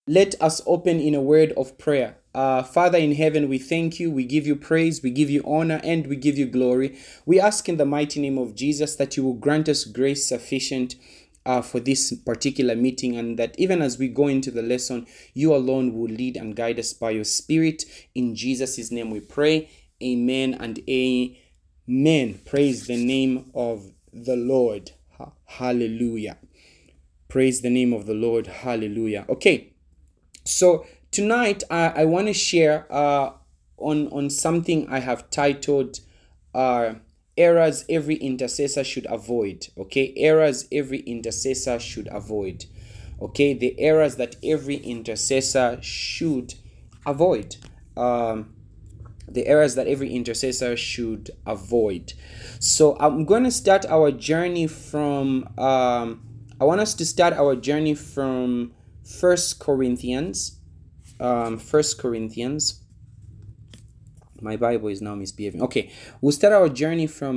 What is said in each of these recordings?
Let us open in a word of prayer. Father in heaven, we thank you, we give you praise, we give you honor, and we give you glory. We ask in the mighty name of Jesus that you will grant us grace sufficient for this particular meeting, and that even as we go into the lesson, you alone will lead and guide us by your Spirit. In Jesus' name we pray. Amen and amen. Praise the name of the Lord. Hallelujah. Praise the name of the Lord. Hallelujah. Okay. So tonight I want to share on something I have titled errors every intercessor should avoid. Okay, errors every intercessor should avoid. Okay, the errors that every intercessor should avoid. The errors that every intercessor should avoid. So I'm going to start our journey from. I want us to start our journey from First Corinthians. First Corinthians. My Bible is now misbehaving. Okay, we'll start our journey from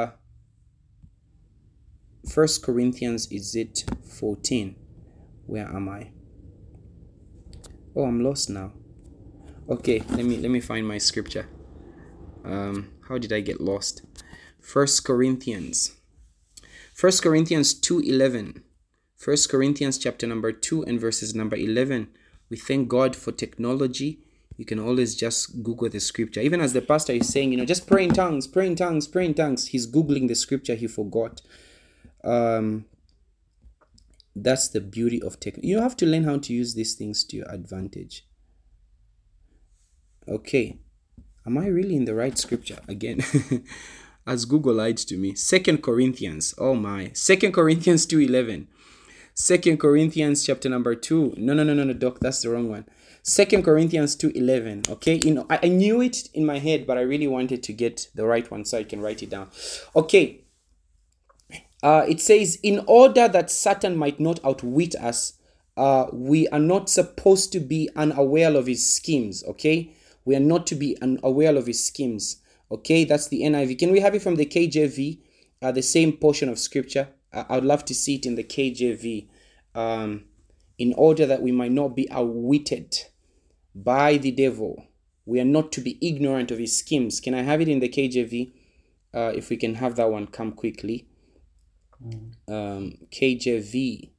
First Corinthians. Is it 14? Where am I? Oh, I'm lost now. Okay, let me find my scripture. How did I get lost? First Corinthians 2:11. First Corinthians chapter number 2 and verses number 11. We thank God for technology. You can always just Google the scripture. Even as the pastor is saying, just pray in tongues, pray in tongues, pray in tongues. He's Googling the scripture he forgot. That's the beauty of tech. You have to learn how to use these things to your advantage. Okay. Am I really in the right scripture again? As Google lied to me. 2 Corinthians. Oh my. 2 Corinthians 2:11. 2 Corinthians chapter number 2. No, Doc, that's the wrong one. 2 Corinthians 2:11. Okay, I knew it in my head, but I really wanted to get the right one so I can write it down. Okay. It says, in order that Satan might not outwit us, we are not supposed to be unaware of his schemes. Okay, we are not to be unaware of his schemes. Okay, that's the NIV. Can we have it from the KJV? The same portion of scripture. I would love to see it in the KJV. In order that we might not be outwitted by the devil. We are not to be ignorant of his schemes. Can I have it in the KJV? If we can have that one come quickly. KJV.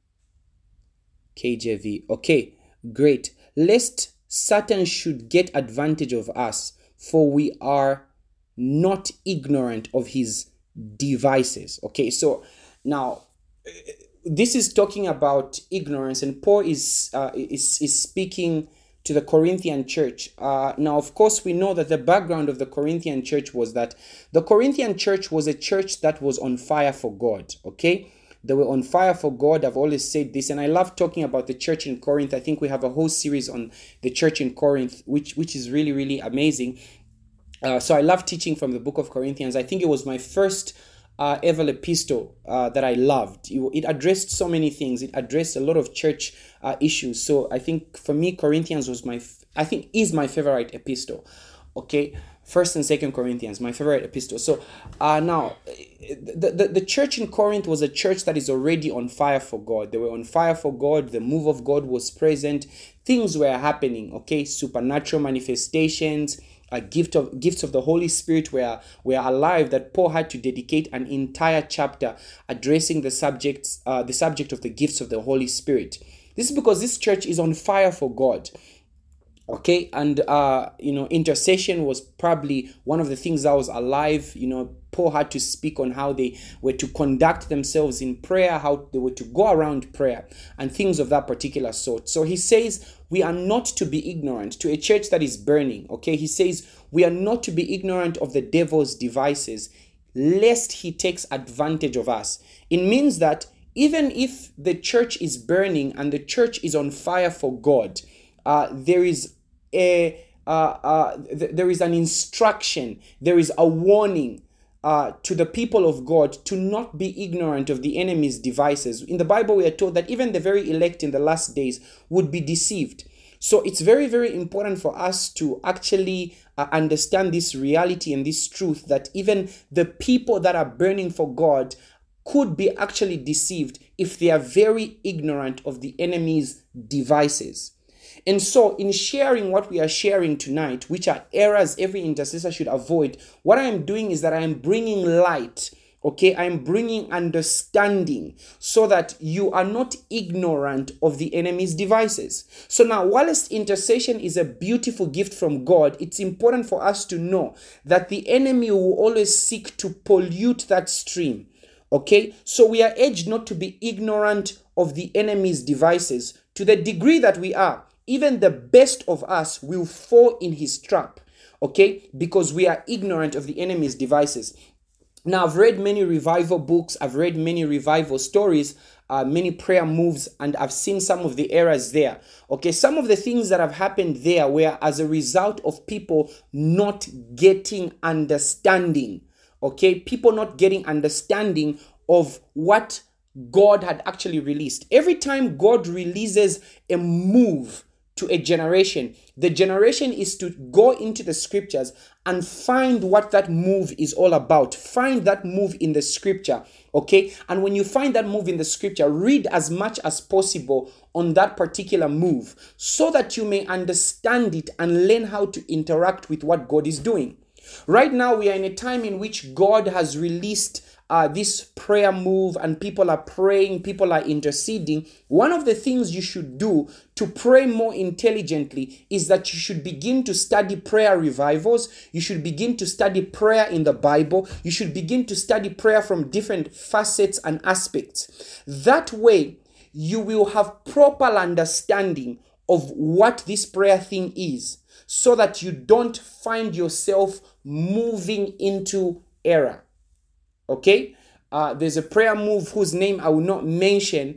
Okay, great. Lest Satan should get advantage of us, for we are not ignorant of his devices. Okay, so now this is talking about ignorance, and Paul is speaking to the Corinthian church. Now, of course, we know that the background of the Corinthian church was that the Corinthian church was a church that was on fire for God. Okay, they were on fire for God. I've always said this, and I love talking about the church in Corinth. I think we have a whole series on the church in Corinth, which is really, really amazing. So I love teaching from the book of Corinthians. I think it was my first ever epistle that I loved. It addressed so many things. It addressed a lot of church issues. So I think for me, Corinthians is my favorite epistle. Okay, First and Second Corinthians, my favorite epistle. So now, the church in Corinth was a church that is already on fire for God. They were on fire for God. The move of God was present. Things were happening. Okay, supernatural manifestations. Gifts of the Holy Spirit were alive, that Paul had to dedicate an entire chapter addressing the subject of the gifts of the Holy Spirit. This is because this church is on fire for God. Okay, and intercession was probably one of the things that was alive. Paul had to speak on how they were to conduct themselves in prayer, how they were to go around prayer, and things of that particular sort. So he says we are not to be ignorant to a church that is burning. Okay, he says we are not to be ignorant of the devil's devices, lest he takes advantage of us. It means that even if the church is burning and the church is on fire for God, there is an instruction, there is a warning to the people of God to not be ignorant of the enemy's devices. In the Bible, we are told that even the very elect in the last days would be deceived. So it's very, very important for us to actually understand this reality and this truth, that even the people that are burning for God could be actually deceived if they are very ignorant of the enemy's devices. And so, in sharing what we are sharing tonight, which are errors every intercessor should avoid, what I am doing is that I am bringing light. Okay, I'm bringing understanding so that you are not ignorant of the enemy's devices. So now, whilst intercession is a beautiful gift from God, it's important for us to know that the enemy will always seek to pollute that stream. Okay, so we are urged not to be ignorant of the enemy's devices. To the degree that we are, even the best of us will fall in his trap. Okay, because we are ignorant of the enemy's devices. Now, I've read many revival books, I've read many revival stories, many prayer moves, and I've seen some of the errors there. Okay, some of the things that have happened there were as a result of people not getting understanding. Okay, people not getting understanding of what God had actually released. Every time God releases a move to a generation, the generation is to go into the scriptures and find what that move is all about. Find that move in the scripture, okay? And when you find that move in the scripture, read as much as possible on that particular move so that you may understand it and learn how to interact with what God is doing. Right now, we are in a time in which God has released this prayer move, and people are praying, people are interceding. One of the things you should do to pray more intelligently is that you should begin to study prayer revivals. You should begin to study prayer in the Bible. You should begin to study prayer from different facets and aspects. That way, you will have proper understanding of what this prayer thing is, so that you don't find yourself moving into error. Okay? There's a prayer move whose name I will not mention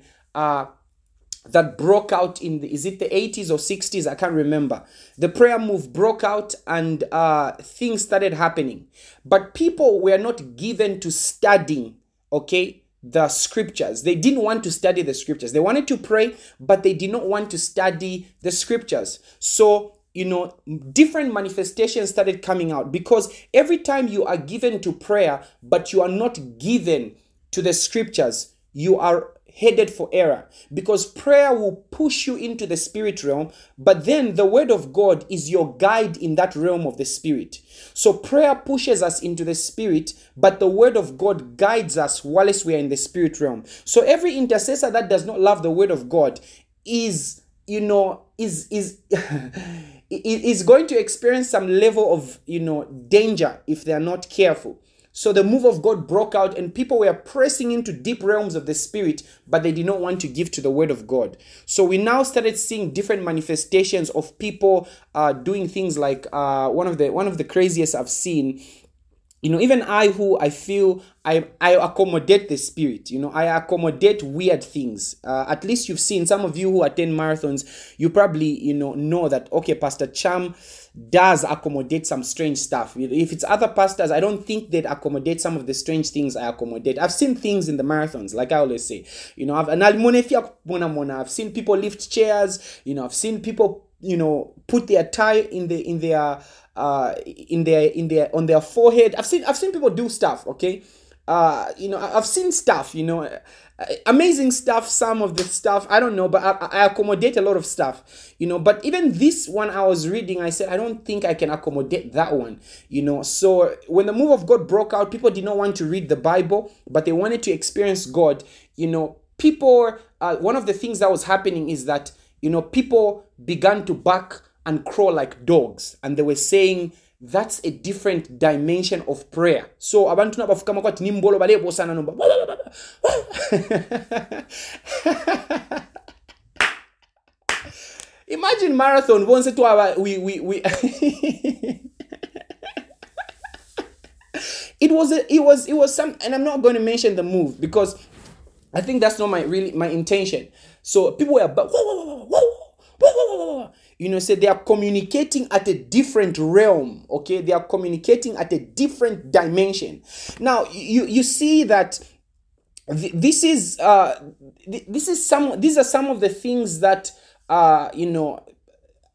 that broke out in the, is it the 80s or 60s? I can't remember. The prayer move broke out and things started happening. But people were not given to studying, okay, the scriptures. They didn't want to study the scriptures. They wanted to pray, but they did not want to study the scriptures. So, different manifestations started coming out, because every time you are given to prayer, but you are not given to the scriptures, you are headed for error, because prayer will push you into the spirit realm, but then the word of God is your guide in that realm of the spirit. So prayer pushes us into the spirit, but the word of God guides us whilst we are in the spirit realm. So every intercessor that does not love the word of God is going to experience some level of danger if they are not careful. So the move of God broke out, and people were pressing into deep realms of the spirit, but they did not want to give to the word of God. So we now started seeing different manifestations of people doing things like one of the craziest I've seen. Even I feel I accommodate the spirit. I accommodate weird things. At least you've seen, some of you who attend marathons, you probably know that, okay, Pastor Cham does accommodate some strange stuff. If it's other pastors, I don't think they'd accommodate some of the strange things I accommodate. I've seen things in the marathons, like I always say. I've seen people lift chairs. I've seen people put their tie on their forehead. I've seen people do stuff. Okay, I've seen stuff. Amazing stuff. Some of the stuff I don't know, but I accommodate a lot of stuff. But even this one I was reading, I said I don't think I can accommodate that one. So when the move of God broke out, people did not want to read the Bible, but they wanted to experience God. People. One of the things that was happening is that people began to bark and crawl like dogs, and they were saying that's a different dimension of prayer. So abantu nabafukama kwati nimbolo balebo sana nomba. Imagine marathon once to our we it was some, and I'm not going to mention the move because I think that's not my intention. So people were say they are communicating at a different realm. Okay, they are communicating at a different dimension. Now you see that these are some of the things that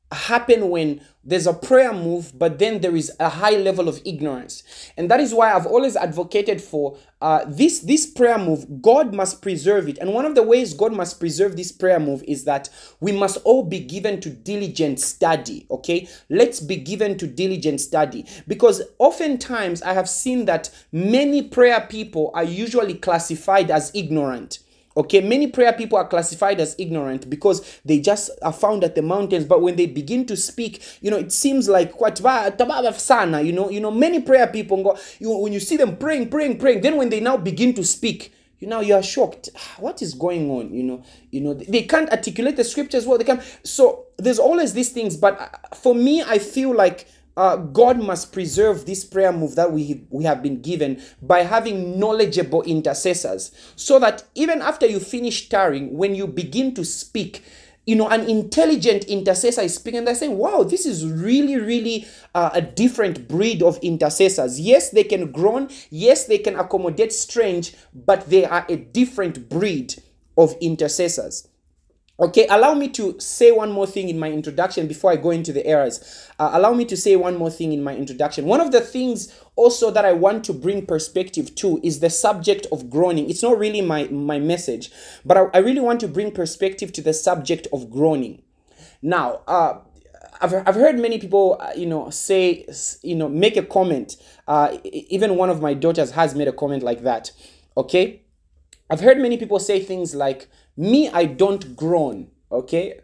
happen when there's a prayer move, but then there is a high level of ignorance. And that is why I've always advocated for this prayer move. God must preserve it. And one of the ways God must preserve this prayer move is that we must all be given to diligent study. Okay, let's be given to diligent study, because oftentimes I have seen that many prayer people are usually classified as ignorant. Okay, many prayer people are classified as ignorant because they just are found at the mountains. But when they begin to speak, it seems like sana. Many prayer people go, when you see them praying, then when they now begin to speak, you are shocked. What is going on? They can't articulate the scriptures well. They can. So there's always these things. But for me, I feel like God must preserve this prayer move that we have been given by having knowledgeable intercessors, so that even after you finish tarrying, when you begin to speak, an intelligent intercessor is speaking, and they're saying, wow, this is really, really a different breed of intercessors. Yes, they can groan. Yes, they can accommodate strange, but they are a different breed of intercessors. Okay, allow me to say one more thing in my introduction before I go into the errors. Allow me to say one more thing in my introduction. One of the things also that I want to bring perspective to is the subject of groaning. It's not really my message, but I really want to bring perspective to the subject of groaning. Now, I've heard many people, say, make a comment. Even one of my daughters has made a comment like that. Okay, I've heard many people say things like, me, I don't groan. Okay,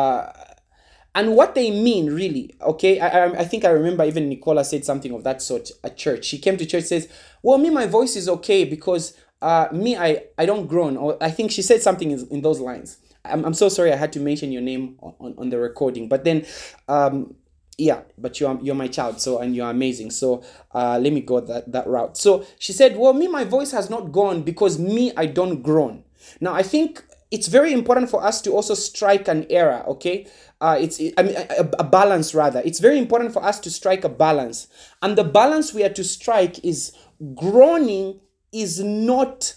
and what they mean really, okay, I think I remember even Nicola said something of that sort at church. She came to church, says, well, me, my voice is okay because me, I don't groan. Or I think she said something in those lines. I'm so sorry I had to mention your name on the recording, but then yeah, but you're my child, so, and you're amazing, so let me go that route. So she said, well, me, my voice has not gone because me, I don't groan. Now I think it's very important for us to also strike an error. Okay, a balance rather. It's very important for us to strike a balance, and the balance we are to strike is groaning is not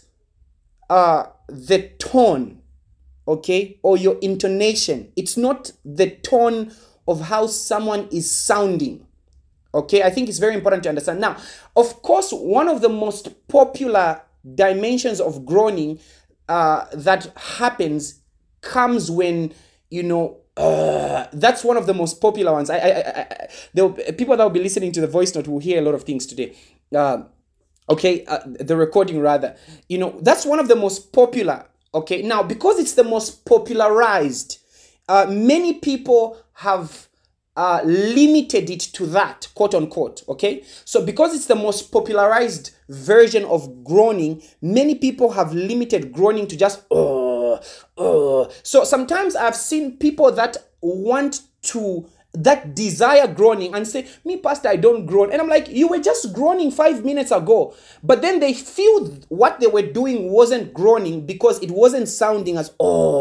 the tone, okay, or your intonation. It's not the tone of how someone is sounding. Okay, I think it's very important to understand. Now, of course, one of the most popular dimensions of groaning that happens comes when, that's one of the most popular ones. People that will be listening to the voice note will hear a lot of things today. The recording rather. That's one of the most popular. Okay, now because it's the most popularized, many people have limited it to that, quote unquote. Okay, so because it's the most popularized version of groaning, many people have limited groaning to just so sometimes I've seen people that desire groaning and say, me, pastor, I don't groan. And I'm like, you were just groaning 5 minutes ago. But then they feel what they were doing wasn't groaning because it wasn't sounding as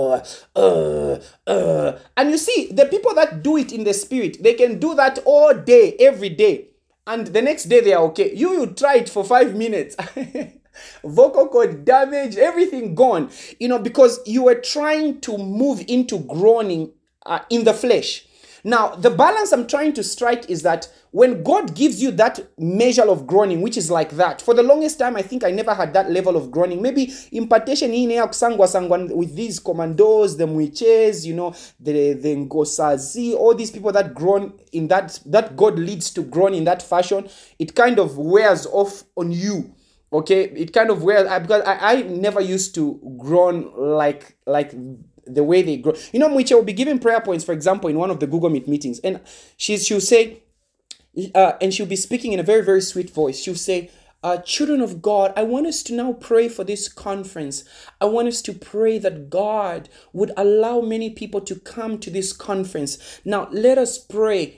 and you see, the people that do it in the spirit, they can do that all day, every day, and the next day they are okay. You try it for 5 minutes. Vocal cord damage, everything gone, because you were trying to move into groaning in the flesh. Now, the balance I'm trying to strike is that when God gives you that measure of groaning, which is like that, for the longest time, I think I never had that level of groaning. Maybe impartation in kusangwa with these commandos, the mwiches, the ngosazi, all these people that groan in that God leads to groan in that fashion, it kind of wears off on you. Okay, it kind of wears, because I never used to groan like the way they grow. Mwiche will be giving prayer points, for example, in one of the Google Meet meetings, and she'll say, and she'll be speaking in a very, very sweet voice. She'll say, children of God, I want us to now pray for this conference. I want us to pray that God would allow many people to come to this conference. Now, let us pray.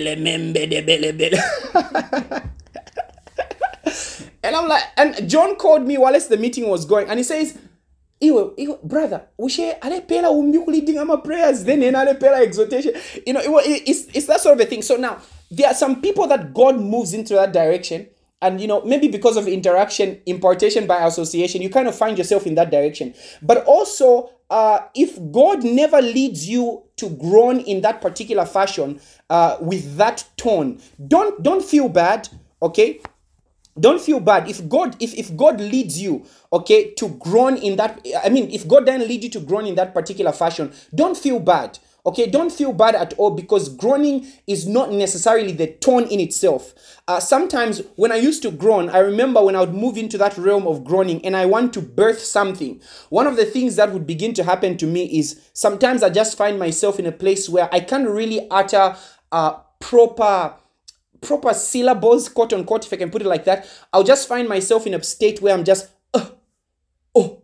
And I'm like, and John called me while the meeting was going, and he says, brother, ushe alepela leading ama prayers, then alepela exhortation. It's that sort of a thing. So now there are some people that God moves into that direction, and maybe because of interaction, impartation by association, you kind of find yourself in that direction. But also if God never leads you to groan in that particular fashion, with that tone, don't feel bad, okay? Don't feel bad if God leads you, okay, to groan in that. I mean, if God doesn't lead you to groan in that particular fashion, don't feel bad. Okay, don't feel bad at all, because groaning is not necessarily the tone in itself. Sometimes when I used to groan, I remember when I would move into that realm of groaning and I want to birth something, one of the things that would begin to happen to me is sometimes I just find myself in a place where I can't really utter proper syllables, quote unquote, if I can put it like that. I'll just find myself in a state where I'm just oh,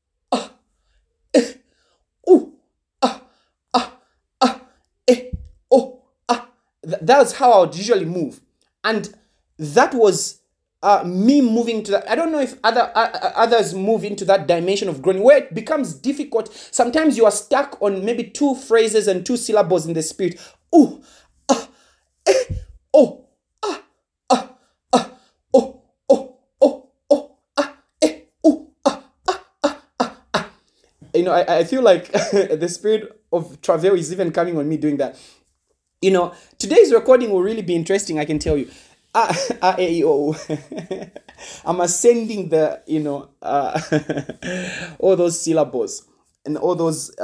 ooh, oh. That's how I would usually move. And that was me moving to that. I don't know if others move into that dimension of groaning where it becomes difficult. Sometimes you are stuck on maybe 2 phrases and 2 syllables in the spirit. Ooh, oh. I feel like the spirit of travail is even coming on me doing that. Today's recording will really be interesting, I can tell you. I'm ascending the, all those syllables and all those.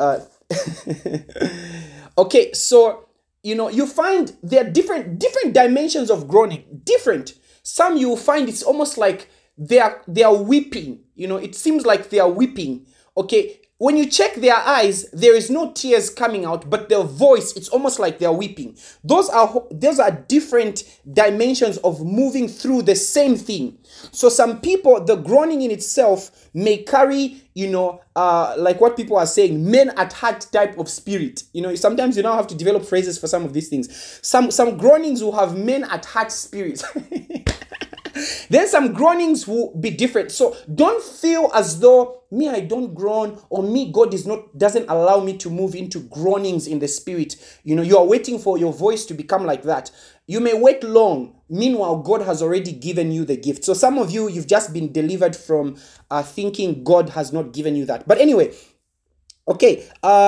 Okay, so, you find there are different dimensions of groaning. Different. Some you will find it's almost like they are weeping. It seems like they are weeping. Okay. When you check their eyes, there is no tears coming out, but their voice, it's almost like they're weeping. Those are different dimensions of moving through the same thing. So some people, the groaning in itself may carry, like what people are saying, men at heart type of spirit. Sometimes you now have to develop phrases for some of these things. Some groanings will have men at heart spirits. Then some groanings will be different. So don't feel as though me, I don't groan, or me, God doesn't allow me to move into groanings in the spirit. You are waiting for your voice to become like that. You may wait long. Meanwhile, God has already given you the gift. So some of you've just been delivered from thinking God has not given you that. But anyway, okay.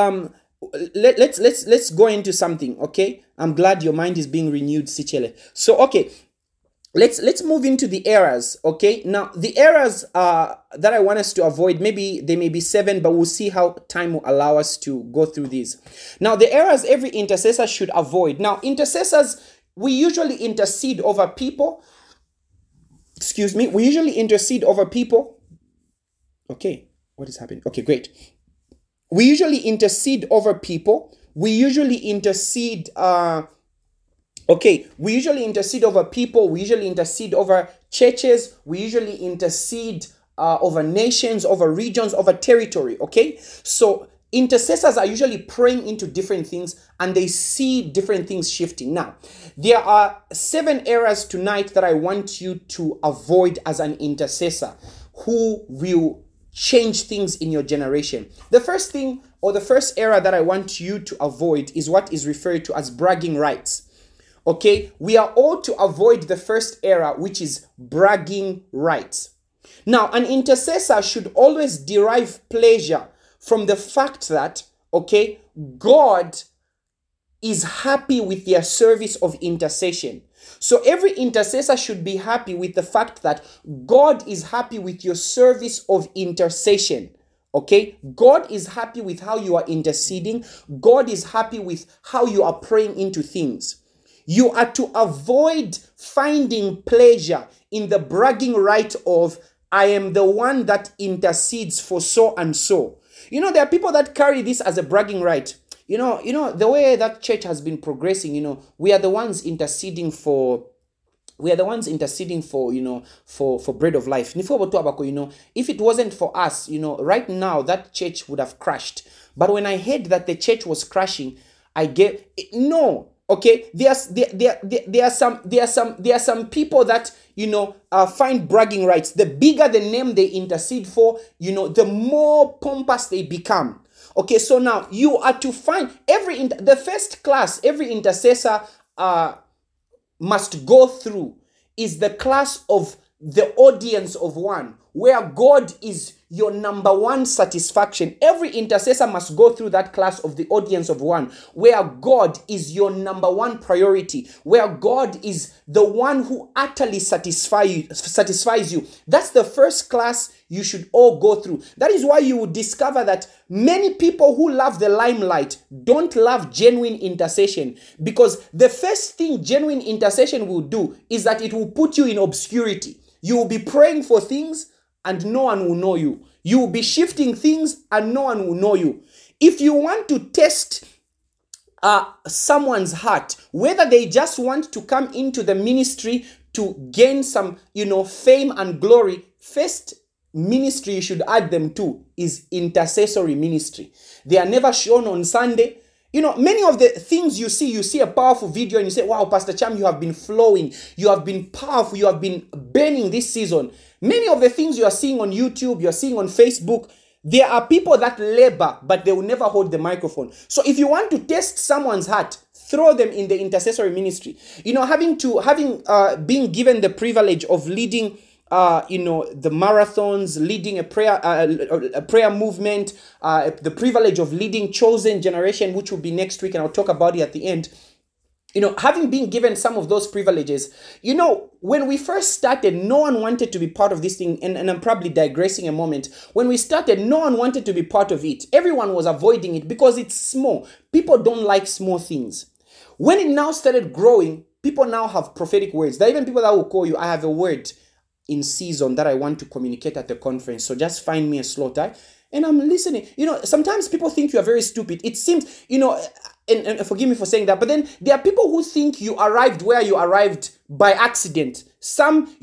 Let's go into something. Okay, I'm glad your mind is being renewed, Sichele. So okay. Let's move into the errors, okay? Now, the errors that I want us to avoid, maybe they may be 7, but we'll see how time will allow us to go through these. Now, the errors every intercessor should avoid. Now, intercessors, we usually intercede over people. Excuse me. We usually intercede over people. Okay, what is happening? Okay, great. We usually intercede over people. We usually intercede... we usually intercede over people. We usually intercede over churches. We usually intercede over nations, over regions, over territory. Okay, so intercessors are usually praying into different things and they see different things shifting. Now, there are 7 errors tonight that I want you to avoid as an intercessor who will change things in your generation. The first thing, or the first error that I want you to avoid, is what is referred to as bragging rights. Okay, we are all to avoid the first error, which is bragging rights. Now, an intercessor should always derive pleasure from the fact that, okay, God is happy with their service of intercession. So every intercessor should be happy with the fact that God is happy with your service of intercession. Okay, God is happy with how you are interceding. God is happy with how you are praying into things. You are to avoid finding pleasure in the bragging right of, I am the one that intercedes for so and so. There are people that carry this as a bragging right. The way that church has been progressing, we are the ones interceding for bread of life. If it wasn't for us, right now that church would have crashed. But when I heard that the church was crashing, no. Okay, there are some people that find bragging rights. The bigger the name they intercede for, the more pompous they become. Okay, so now you are to find the first class every intercessor must go through is the class of the audience of one, where God is your number one satisfaction. Every intercessor must go through that class of the audience of one, where God is your number one priority, where God is the one who utterly satisfies you. That's the first class you should all go through. That is why you will discover that many people who love the limelight don't love genuine intercession, because the first thing genuine intercession will do is that it will put you in obscurity. You will be praying for things and no one will know you. You will be shifting things and no one will know you. If you want to test someone's heart, whether they just want to come into the ministry to gain some, fame and glory, first ministry you should add them to is intercessory ministry. They are never shown on Sunday. Many of the things you see a powerful video and you say, wow, Pastor Cham, you have been flowing. You have been powerful. You have been burning this season. Many of the things you are seeing on YouTube, you are seeing on Facebook, there are people that labor, but they will never hold the microphone. So if you want to test someone's heart, throw them in the intercessory ministry. Having being given the privilege of leading the marathons, leading a prayer movement, the privilege of leading Chosen Generation, which will be next week, and I'll talk about it at the end. Having been given some of those privileges, when we first started, no one wanted to be part of this thing, and I'm probably digressing a moment. When we started, no one wanted to be part of it. Everyone was avoiding it because it's small. People don't like small things. When it now started growing, people now have prophetic words. There are even people that will call you, I have a word in season that I want to communicate at the conference, so just find me a slot, and I'm listening. Sometimes people think you are very stupid. It seems, and forgive me for saying that, but then there are people who think you arrived where you arrived by accident. Some,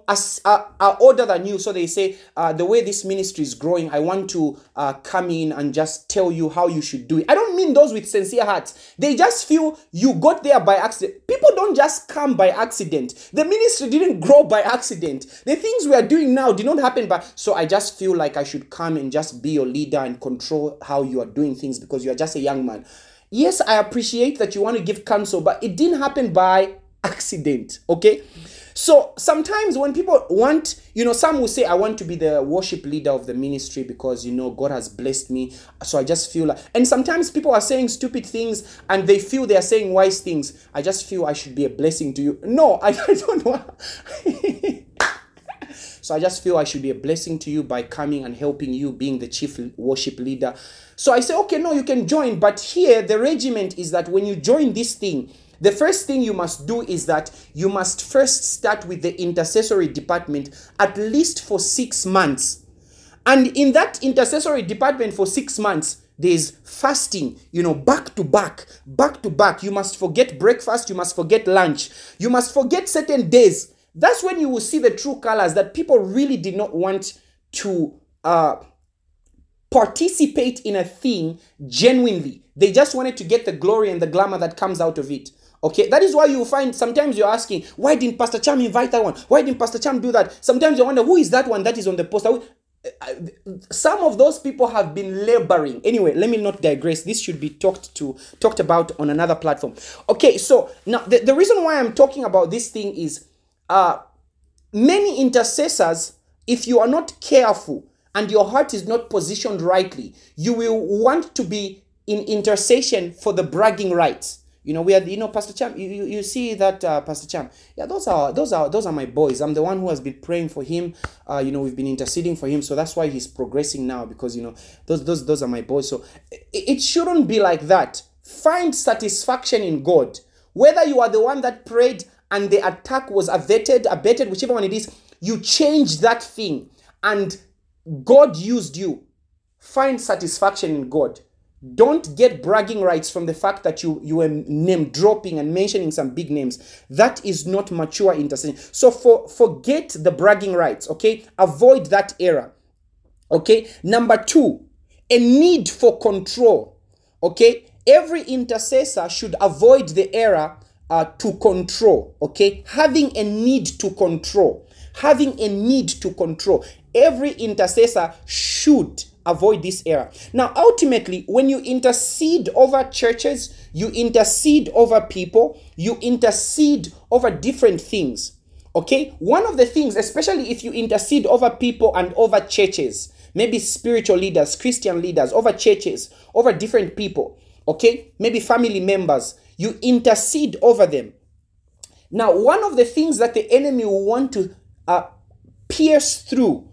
are older than you, so they say, the way this ministry is growing, I want to come in and just tell you how you should do it. I don't mean those with sincere hearts. They just feel you got there by accident. People don't just come by accident. The ministry didn't grow by accident. The things we are doing now did not happen so I just feel like I should come and just be your leader and control how you are doing things because you are just a young man. Yes, I appreciate that you want to give counsel, but it didn't happen by accident, okay? So sometimes when people want, some will say, I want to be the worship leader of the ministry because, God has blessed me. So I just feel like, and sometimes people are saying stupid things and they feel they are saying wise things. I just feel I should be a blessing to you. No, I don't know. So I just feel I should be a blessing to you by coming and helping you, being the chief worship leader. So I say, okay, no, you can join. But here, the regiment is that when you join this thing, the first thing you must do is that you must first start with the intercessory department at least for 6 months. And in that intercessory department for 6 months, there's fasting, back to back. You must forget breakfast. You must forget lunch. You must forget certain days. That's when you will see the true colors that people really did not want to participate in a thing genuinely. They just wanted to get the glory and the glamour that comes out of it. Okay, that is why you find sometimes you're asking, why didn't Pastor Cham invite that one? Why didn't Pastor Cham do that? Sometimes you wonder, who is that one that is on the poster? Some of those people have been laboring. Anyway, let me not digress. This should be talked about on another platform. Okay, so now the reason why I'm talking about this thing is many intercessors, if you are not careful and your heart is not positioned rightly, you will want to be in intercession for the bragging rights. We are, Pastor Cham, you see that, Pastor Cham, yeah, those are my boys. I'm the one who has been praying for him. We've been interceding for him. So that's why he's progressing now because, those are my boys. So it shouldn't be like that. Find satisfaction in God. Whether you are the one that prayed and the attack was abated, whichever one it is, you changed that thing and God used you. Find satisfaction in God. Don't get bragging rights from the fact that you were name dropping and mentioning some big names. That is not mature intercession. So forget the bragging rights, okay? Avoid that error, okay? Number 2, a need for control, okay? Every intercessor should avoid the error to control, okay? Having a need to control. Every intercessor should avoid this error. Now, ultimately, when you intercede over churches, you intercede over people, you intercede over different things. Okay? One of the things, especially if you intercede over people and over churches, maybe spiritual leaders, Christian leaders, over churches, over different people, okay? Maybe family members. You intercede over them. Now, one of the things that the enemy will want to pierce through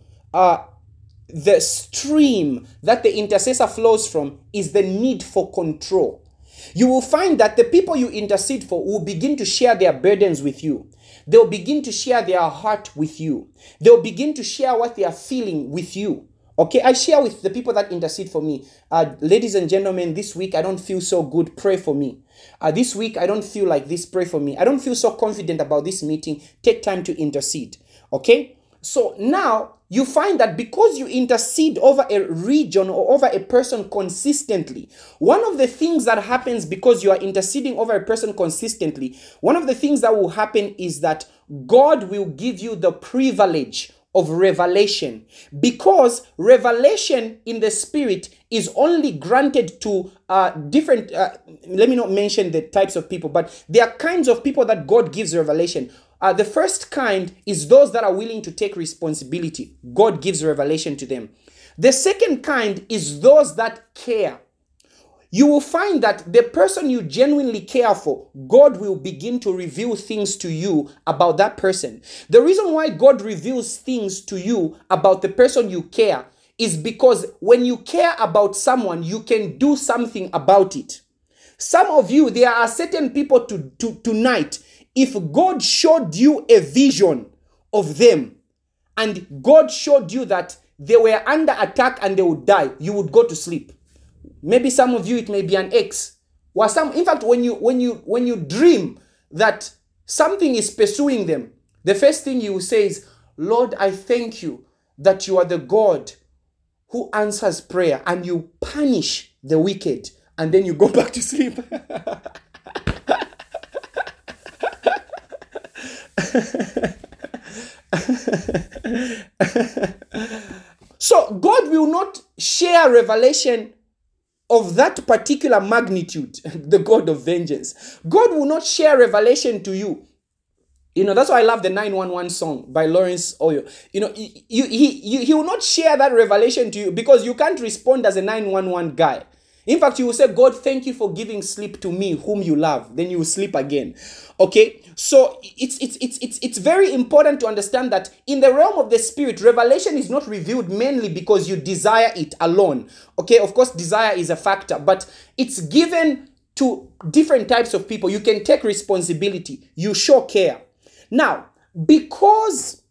the stream that the intercessor flows from is the need for control. You will find that the people you intercede for will begin to share their burdens with you. They'll begin to share their heart with you. They'll begin to share what they are feeling with you. Okay, I share with the people that intercede for me. Ladies and gentlemen, this week I don't feel so good. Pray for me. This week I don't feel like this. Pray for me. I don't feel so confident about this meeting. Take time to intercede. Okay, so now you find that because you intercede over a region or over a person consistently, one of the things that happens because you are interceding over a person consistently, one of the things that will happen is that God will give you the privilege of revelation, because revelation in the spirit is only granted to different, let me not mention the types of people, but there are kinds of people that God gives revelation. The first kind is those that are willing to take responsibility. God gives revelation to them. The second kind is those that care. You will find that the person you genuinely care for, God will begin to reveal things to you about that person. The reason why God reveals things to you about the person you care is because when you care about someone, you can do something about it. Some of you, there are certain people tonight, if God showed you a vision of them and God showed you that they were under attack and they would die, you would go to sleep. Maybe some of you, it may be an ex. Or in fact, when you dream that something is pursuing them, the first thing you will say is, Lord, I thank you that you are the God who answers prayer, and you punish the wicked, and then you go back to sleep. So God will not share revelation of that particular magnitude, the God of vengeance. God will not share revelation to you. You know, that's why I love the 911 song by Lawrence Oyo. You know, he will not share that revelation to you because you can't respond as a 911 guy. In fact, you will say, God, thank you for giving sleep to me, whom you love. Then you will sleep again. Okay? So it's very important to understand that in the realm of the spirit, revelation is not revealed mainly because you desire it alone. Okay? Of course, desire is a factor, but it's given to different types of people. You can take responsibility. You show care. Now, because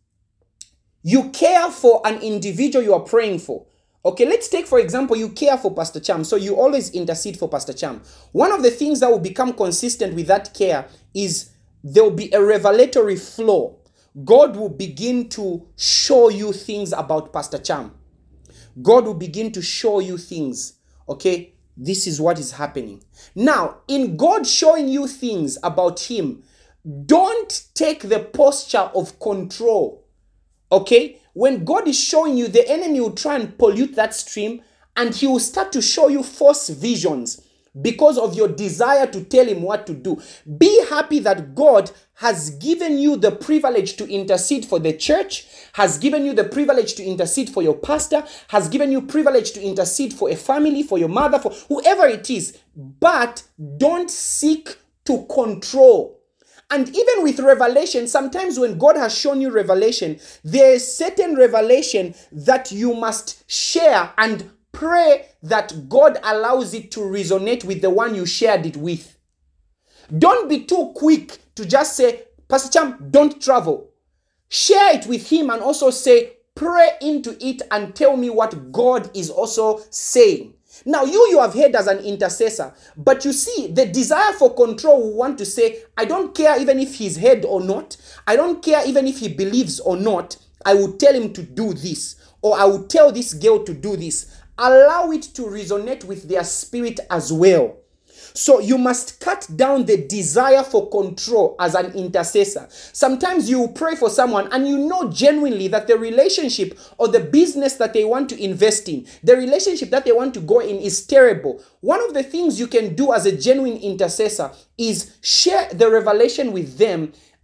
you care for an individual you are praying for, okay, let's take, for example, you care for Pastor Cham. So you always intercede for Pastor Cham. One of the things that will become consistent with that care is there will be a revelatory flow. God will begin to show you things about Pastor Cham. God will begin to show you things. Okay, this is what is happening. Now, in God showing you things about him, don't take the posture of control. Okay? When God is showing you, the enemy will try and pollute that stream, and he will start to show you false visions because of your desire to tell him what to do. Be happy that God has given you the privilege to intercede for the church, has given you the privilege to intercede for your pastor, has given you privilege to intercede for a family, for your mother, for whoever it is. But don't seek to control. And even with revelation, sometimes when God has shown you revelation, there is certain revelation that you must share and pray that God allows it to resonate with the one you shared it with. Don't be too quick to just say, Pastor Cham, don't travel. Share it with him and also say, pray into it and tell me what God is also saying. Now, you have heard as an intercessor, but you see, the desire for control will want to say, I don't care even if he's heard or not. I don't care even if he believes or not. I will tell him to do this, or I will tell this girl to do this. Allow it to resonate with their spirit as well. So you must cut down the desire for control as an intercessor. Sometimes you pray for someone and you know genuinely that the relationship or the business that they want to invest in, the relationship that they want to go in is terrible. One of the things you can do as a genuine intercessor is share the revelation with them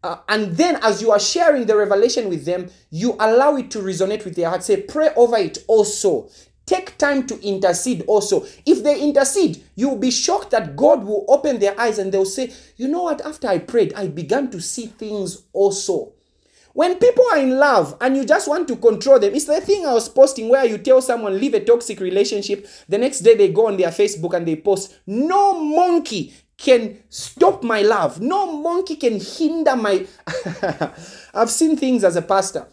And then as you are sharing the revelation with them, you allow it to resonate with their heart. Say, pray over it also. Take time to intercede also. If they intercede, you'll be shocked that God will open their eyes and they'll say, you know what, after I prayed, I began to see things also. When people are in love and you just want to control them, it's the thing I was posting where you tell someone, leave a toxic relationship. The next day they go on their Facebook and they post, no monkey can stop my love. No monkey can hinder my... I've seen things as a pastor,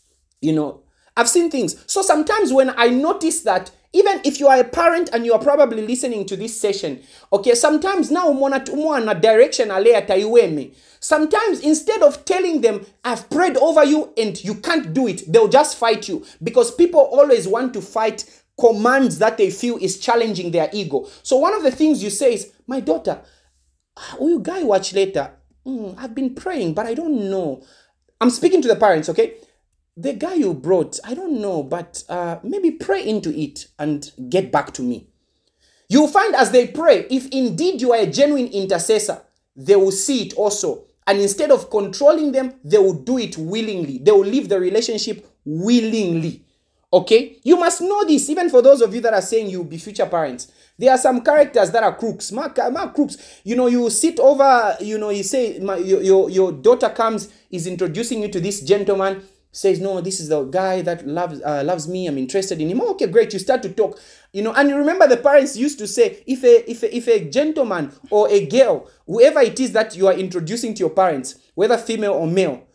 I've seen things. So sometimes when I notice that, even if you are a parent and you are probably listening to this session, okay, sometimes now umona direction alea taiweme. Sometimes instead of telling them, I've prayed over you and you can't do it, they'll just fight you, because people always want to fight commands that they feel is challenging their ego. So one of the things you say is, my daughter, will you guy watch later? I've been praying, but I don't know. I'm speaking to the parents, okay? The guy you brought, I don't know, but maybe pray into it and get back to me. You'll find as they pray, if indeed you are a genuine intercessor, they will see it also. And instead of controlling them, they will do it willingly. They will leave the relationship willingly. Okay? You must know this, even for those of you that are saying you'll be future parents. There are some characters that are crooks. Mark crooks. You sit over, you say, your daughter comes, is introducing you to this gentleman, says, no, this is the guy that loves me, I'm interested in him. Oh, okay, great. You start to talk, and you remember the parents used to say, if a gentleman or a girl, whoever it is that you are introducing to your parents, whether female or male,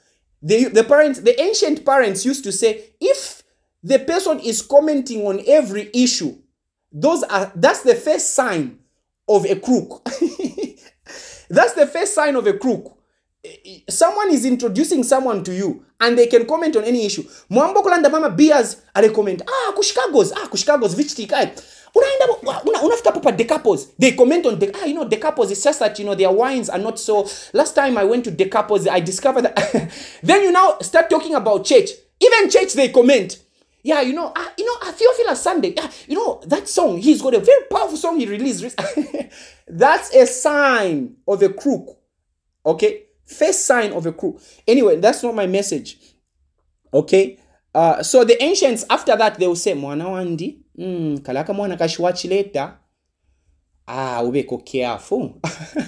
the ancient parents used to say, if the person is commenting on every issue, that's the first sign of a crook. That's the first sign of a crook. Someone is introducing someone to you and they can comment on any issue. Mwambo kulanda mama beers are comment. Kushikagos vichtikai. Unafika papa Decapos. They comment on Decapos. It's just that their wines are not so. Last time I went to Decapos, I discovered that. Then you now start talking about church. Even church they comment. Yeah, I feel Sunday. Yeah, that song, he's got a very powerful song he released. That's a sign of a crook. Okay? First sign of a crook. Anyway, that's not my message. Okay? So the ancients, after that, they will say, Mwana wandi, kalaka mwana kashiwachileta. Ubeko careful.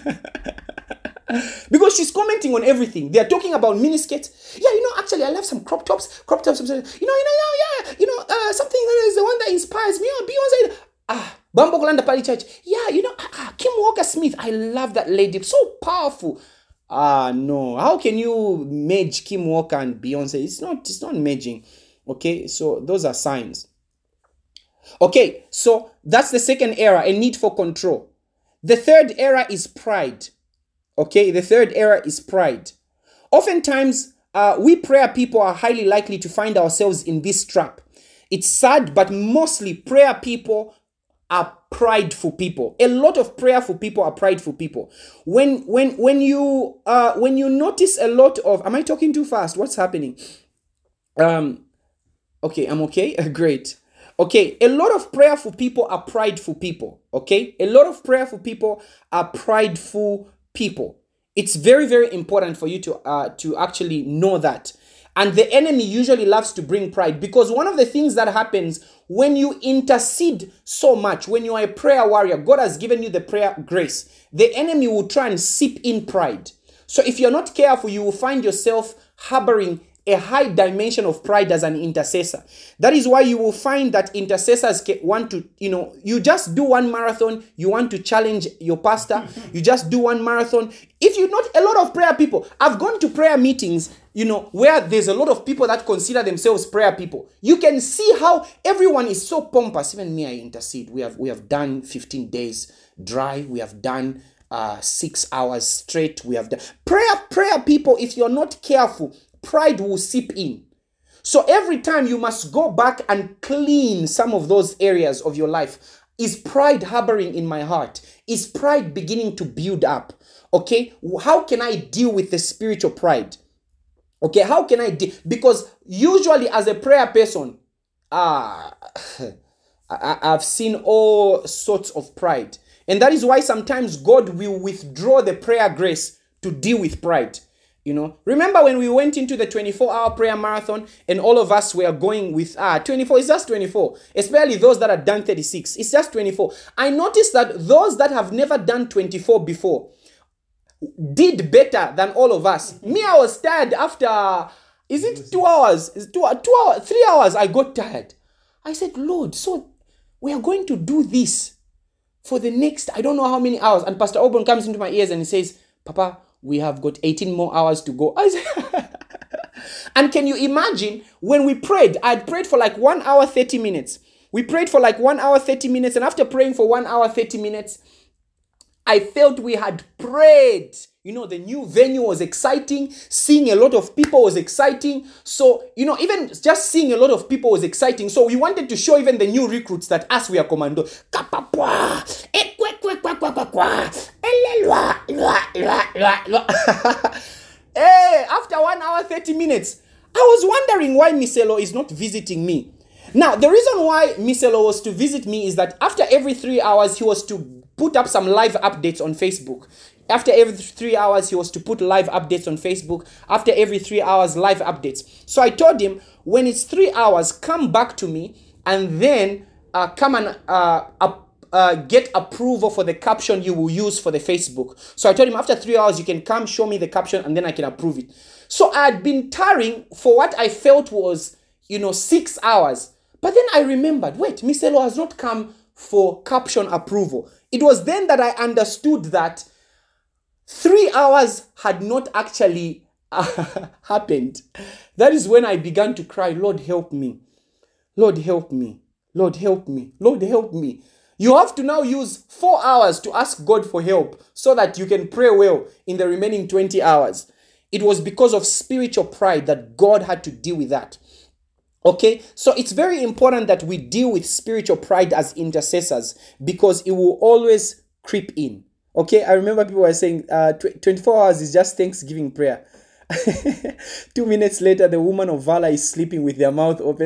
Because she's commenting on everything. They're talking about miniskirts. Yeah, actually, I love some crop tops. Something that is the one that inspires me. Beyonce. Bambo Kolanda Pali Church. Yeah, Kim Walker Smith. I love that lady. So powerful. No. How can you merge Kim Walker and Beyonce? It's not merging. Okay, so those are signs. Okay, so that's the second era, a need for control. The third era is pride. Okay, the third era is pride. Oftentimes, we prayer people are highly likely to find ourselves in this trap. It's sad, but mostly prayer people are prideful people. A lot of prayerful people are prideful people. When you notice a lot of, am I talking too fast? What's happening? Okay, I'm okay. Great. Okay, a lot of prayerful people are prideful people. Okay, a lot of prayerful people are prideful people. It's very, very important for you to actually know that. And the enemy usually loves to bring pride, because one of the things that happens when you intercede so much, when you are a prayer warrior, God has given you the prayer grace, the enemy will try and sip in pride. So if you're not careful, you will find yourself harboring a high dimension of pride as an intercessor. That is why you will find that intercessors want to, you just do one marathon, you want to challenge your pastor, you just do one marathon. If you're not, a lot of prayer people, I've gone to prayer meetings, where there's a lot of people that consider themselves prayer people. You can see how everyone is so pompous. Even me, I intercede. We have done 15 days dry. We have done 6 hours straight. We have done prayer people. If you're not careful, pride will seep in. So every time you must go back and clean some of those areas of your life. Is pride harboring in my heart? Is pride beginning to build up? Okay, how can I deal with the spiritual pride? Okay, how can I deal? Because usually as a prayer person, I've seen all sorts of pride. And that is why sometimes God will withdraw the prayer grace to deal with pride. Remember when we went into the 24-hour prayer marathon and all of us were going with 24, it's just 24, especially those that have done 36, it's just 24. I noticed that those that have never done 24 before did better than all of us. Me, I was tired after, is it 2 hours? It's 2 hours, 3 hours, I got tired. I said, Lord, so we are going to do this for the next, I don't know how many hours. And Pastor Auburn comes into my ears and he says, Papa, we have got 18 more hours to go. I said, and can you imagine when we prayed? I had prayed for like 1 hour, 30 minutes. We prayed for like 1 hour, 30 minutes. And after praying for 1 hour, 30 minutes, I felt we had prayed. The new venue was exciting. Seeing a lot of people was exciting. So, even just seeing a lot of people was exciting. So we wanted to show even the new recruits that us, we are commando. Hey, after 1 hour, 30 minutes, I was wondering why Miselo is not visiting me. Now, the reason why Miselo was to visit me is that after every 3 hours, he was to put up some live updates on Facebook. After every 3 hours, he was to put live updates on Facebook. After every 3 hours, live updates. So I told him, when it's 3 hours, come back to me and then come and get approval for the caption you will use for the Facebook. So I told him, after 3 hours, you can come show me the caption and then I can approve it. So I had been tarrying for what I felt was, 6 hours. But then I remembered, wait, Miselo has not come for caption approval. It was then that I understood that 3 hours had not actually happened. That is when I began to cry, Lord, help me. Lord, help me. Lord, help me. Lord, help me. You have to now use 4 hours to ask God for help so that you can pray well in the remaining 20 hours. It was because of spiritual pride that God had to deal with that. Okay, so it's very important that we deal with spiritual pride as intercessors because it will always creep in. Okay, I remember people were saying 24 hours is just Thanksgiving prayer. 2 minutes later, the woman of valor is sleeping with their mouth open.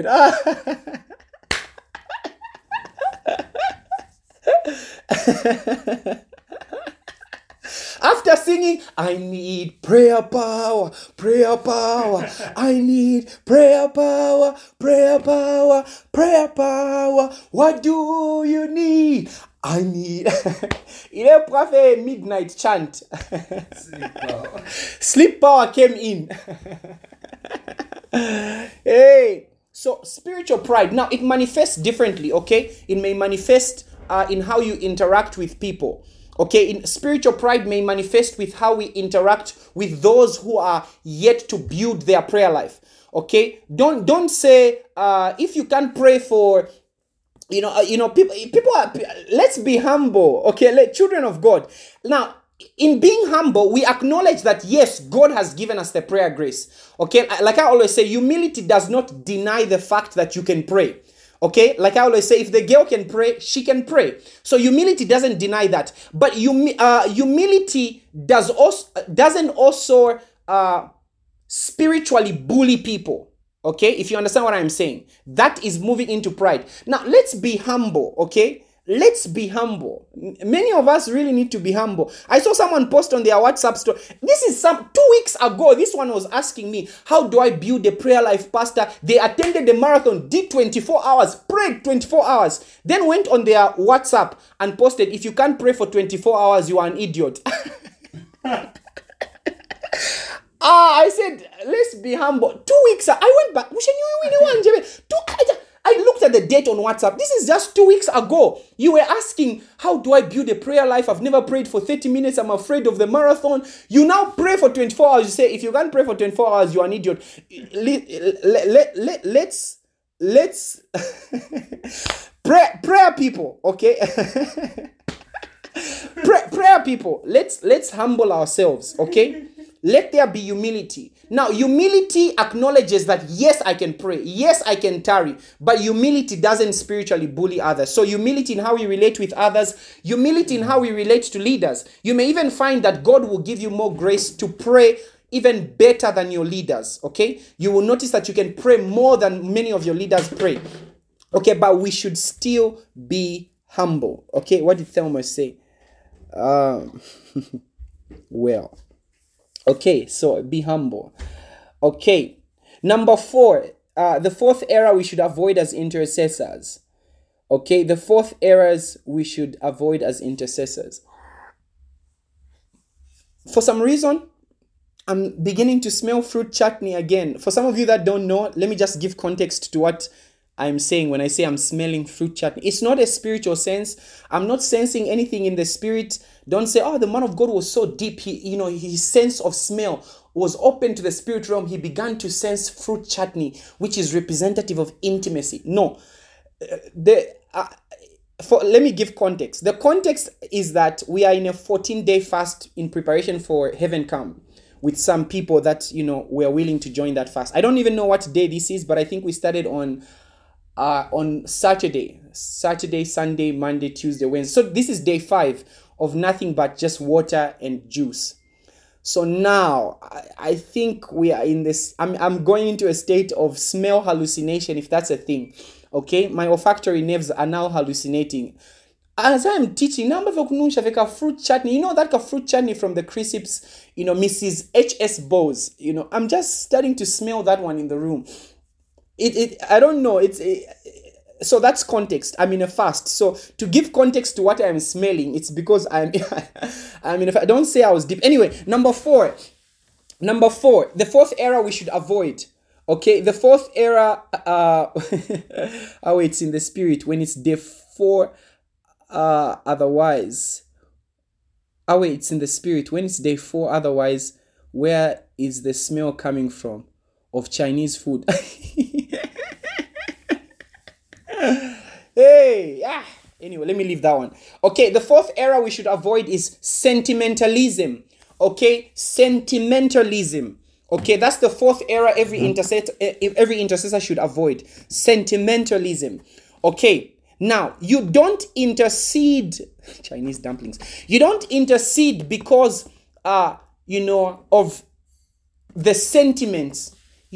After singing, I need prayer power, prayer power. I need prayer power, prayer power, prayer power. What do you need? I need. Il est prophet midnight chant. Sleep power. Sleep power came in. Hey, so spiritual pride. Now it manifests differently. Okay, it may manifest in how you interact with people. Okay, in spiritual pride may manifest with how we interact with those who are yet to build their prayer life. Okay, don't say if you can't pray for people are, let's be humble. Okay, children of God. Now, in being humble, we acknowledge that yes, God has given us the prayer grace. Okay, like I always say, humility does not deny the fact that you can pray. Okay, like I always say, if the girl can pray, she can pray. So humility doesn't deny that, but humility doesn't also spiritually bully people. Okay, if you understand what I'm saying, that is moving into pride. Now let's be humble. Okay, let's be humble. Many of us really need to be humble. I saw someone post on their WhatsApp story. This is 2 weeks ago. This one was asking me, how do I build a prayer life, Pastor? They attended the marathon, did 24 hours, prayed 24 hours, then went on their WhatsApp and posted, if you can't pray for 24 hours, you are an idiot. I said, let's be humble. 2 weeks, I went back. I looked at the date on WhatsApp. This is just 2 weeks ago. You were asking, how do I build a prayer life? I've never prayed for 30 minutes. I'm afraid of the marathon. You now pray for 24 hours. You say, if you can't pray for 24 hours, you're an idiot. Let's prayer people, okay? prayer people. Let's humble ourselves, okay? Let there be humility. Now, humility acknowledges that, yes, I can pray. Yes, I can tarry. But humility doesn't spiritually bully others. So humility in how we relate with others. Humility in how we relate to leaders. You may even find that God will give you more grace to pray even better than your leaders. Okay? You will notice that you can pray more than many of your leaders pray. Okay, but we should still be humble. Okay, what did Thelma say? Well. Okay, so be humble. Okay, number 4, the fourth error we should avoid as intercessors. Okay, the fourth errors we should avoid as intercessors. For some reason, I'm beginning to smell fruit chutney again. For some of you that don't know, let me just give context to what I'm saying when I say I'm smelling fruit chutney. It's not a spiritual sense. I'm not sensing anything in the spirit. Don't say, oh, the man of God was so deep. His sense of smell was open to the spirit realm. He began to sense fruit chutney, which is representative of intimacy. No, let me give context. The context is that we are in a 14-day fast in preparation for Heaven Come, with some people that were willing to join that fast. I don't even know what day this is, but I think we started on Saturday, Sunday, Monday, Tuesday, Wednesday. So this is day 5 of nothing but just water and juice. So now I think we are in this. I'm going into a state of smell hallucination, if that's a thing. Okay, my olfactory nerves are now hallucinating. As I'm teaching, number of fruit chutney, that fruit chutney from the Crisps, Mrs. H.S. Bose, I'm just starting to smell that one in the room. I don't know. So that's context. I'm in a fast. So to give context to what I'm smelling, it's because I'm in a fast. Don't say I was deep. Anyway, number 4, the fourth error we should avoid. Okay, the fourth error, it's in the spirit when it's day 4. Otherwise, it's in the spirit when it's day 4. Otherwise, where is the smell coming from of Chinese food? Anyway, let me leave that one. Okay, the fourth error we should avoid is sentimentalism. Okay, sentimentalism. Okay, that's the fourth error every intercessor should avoid. Sentimentalism. Okay, now you don't intercede. Chinese dumplings. You don't intercede because of the sentiments.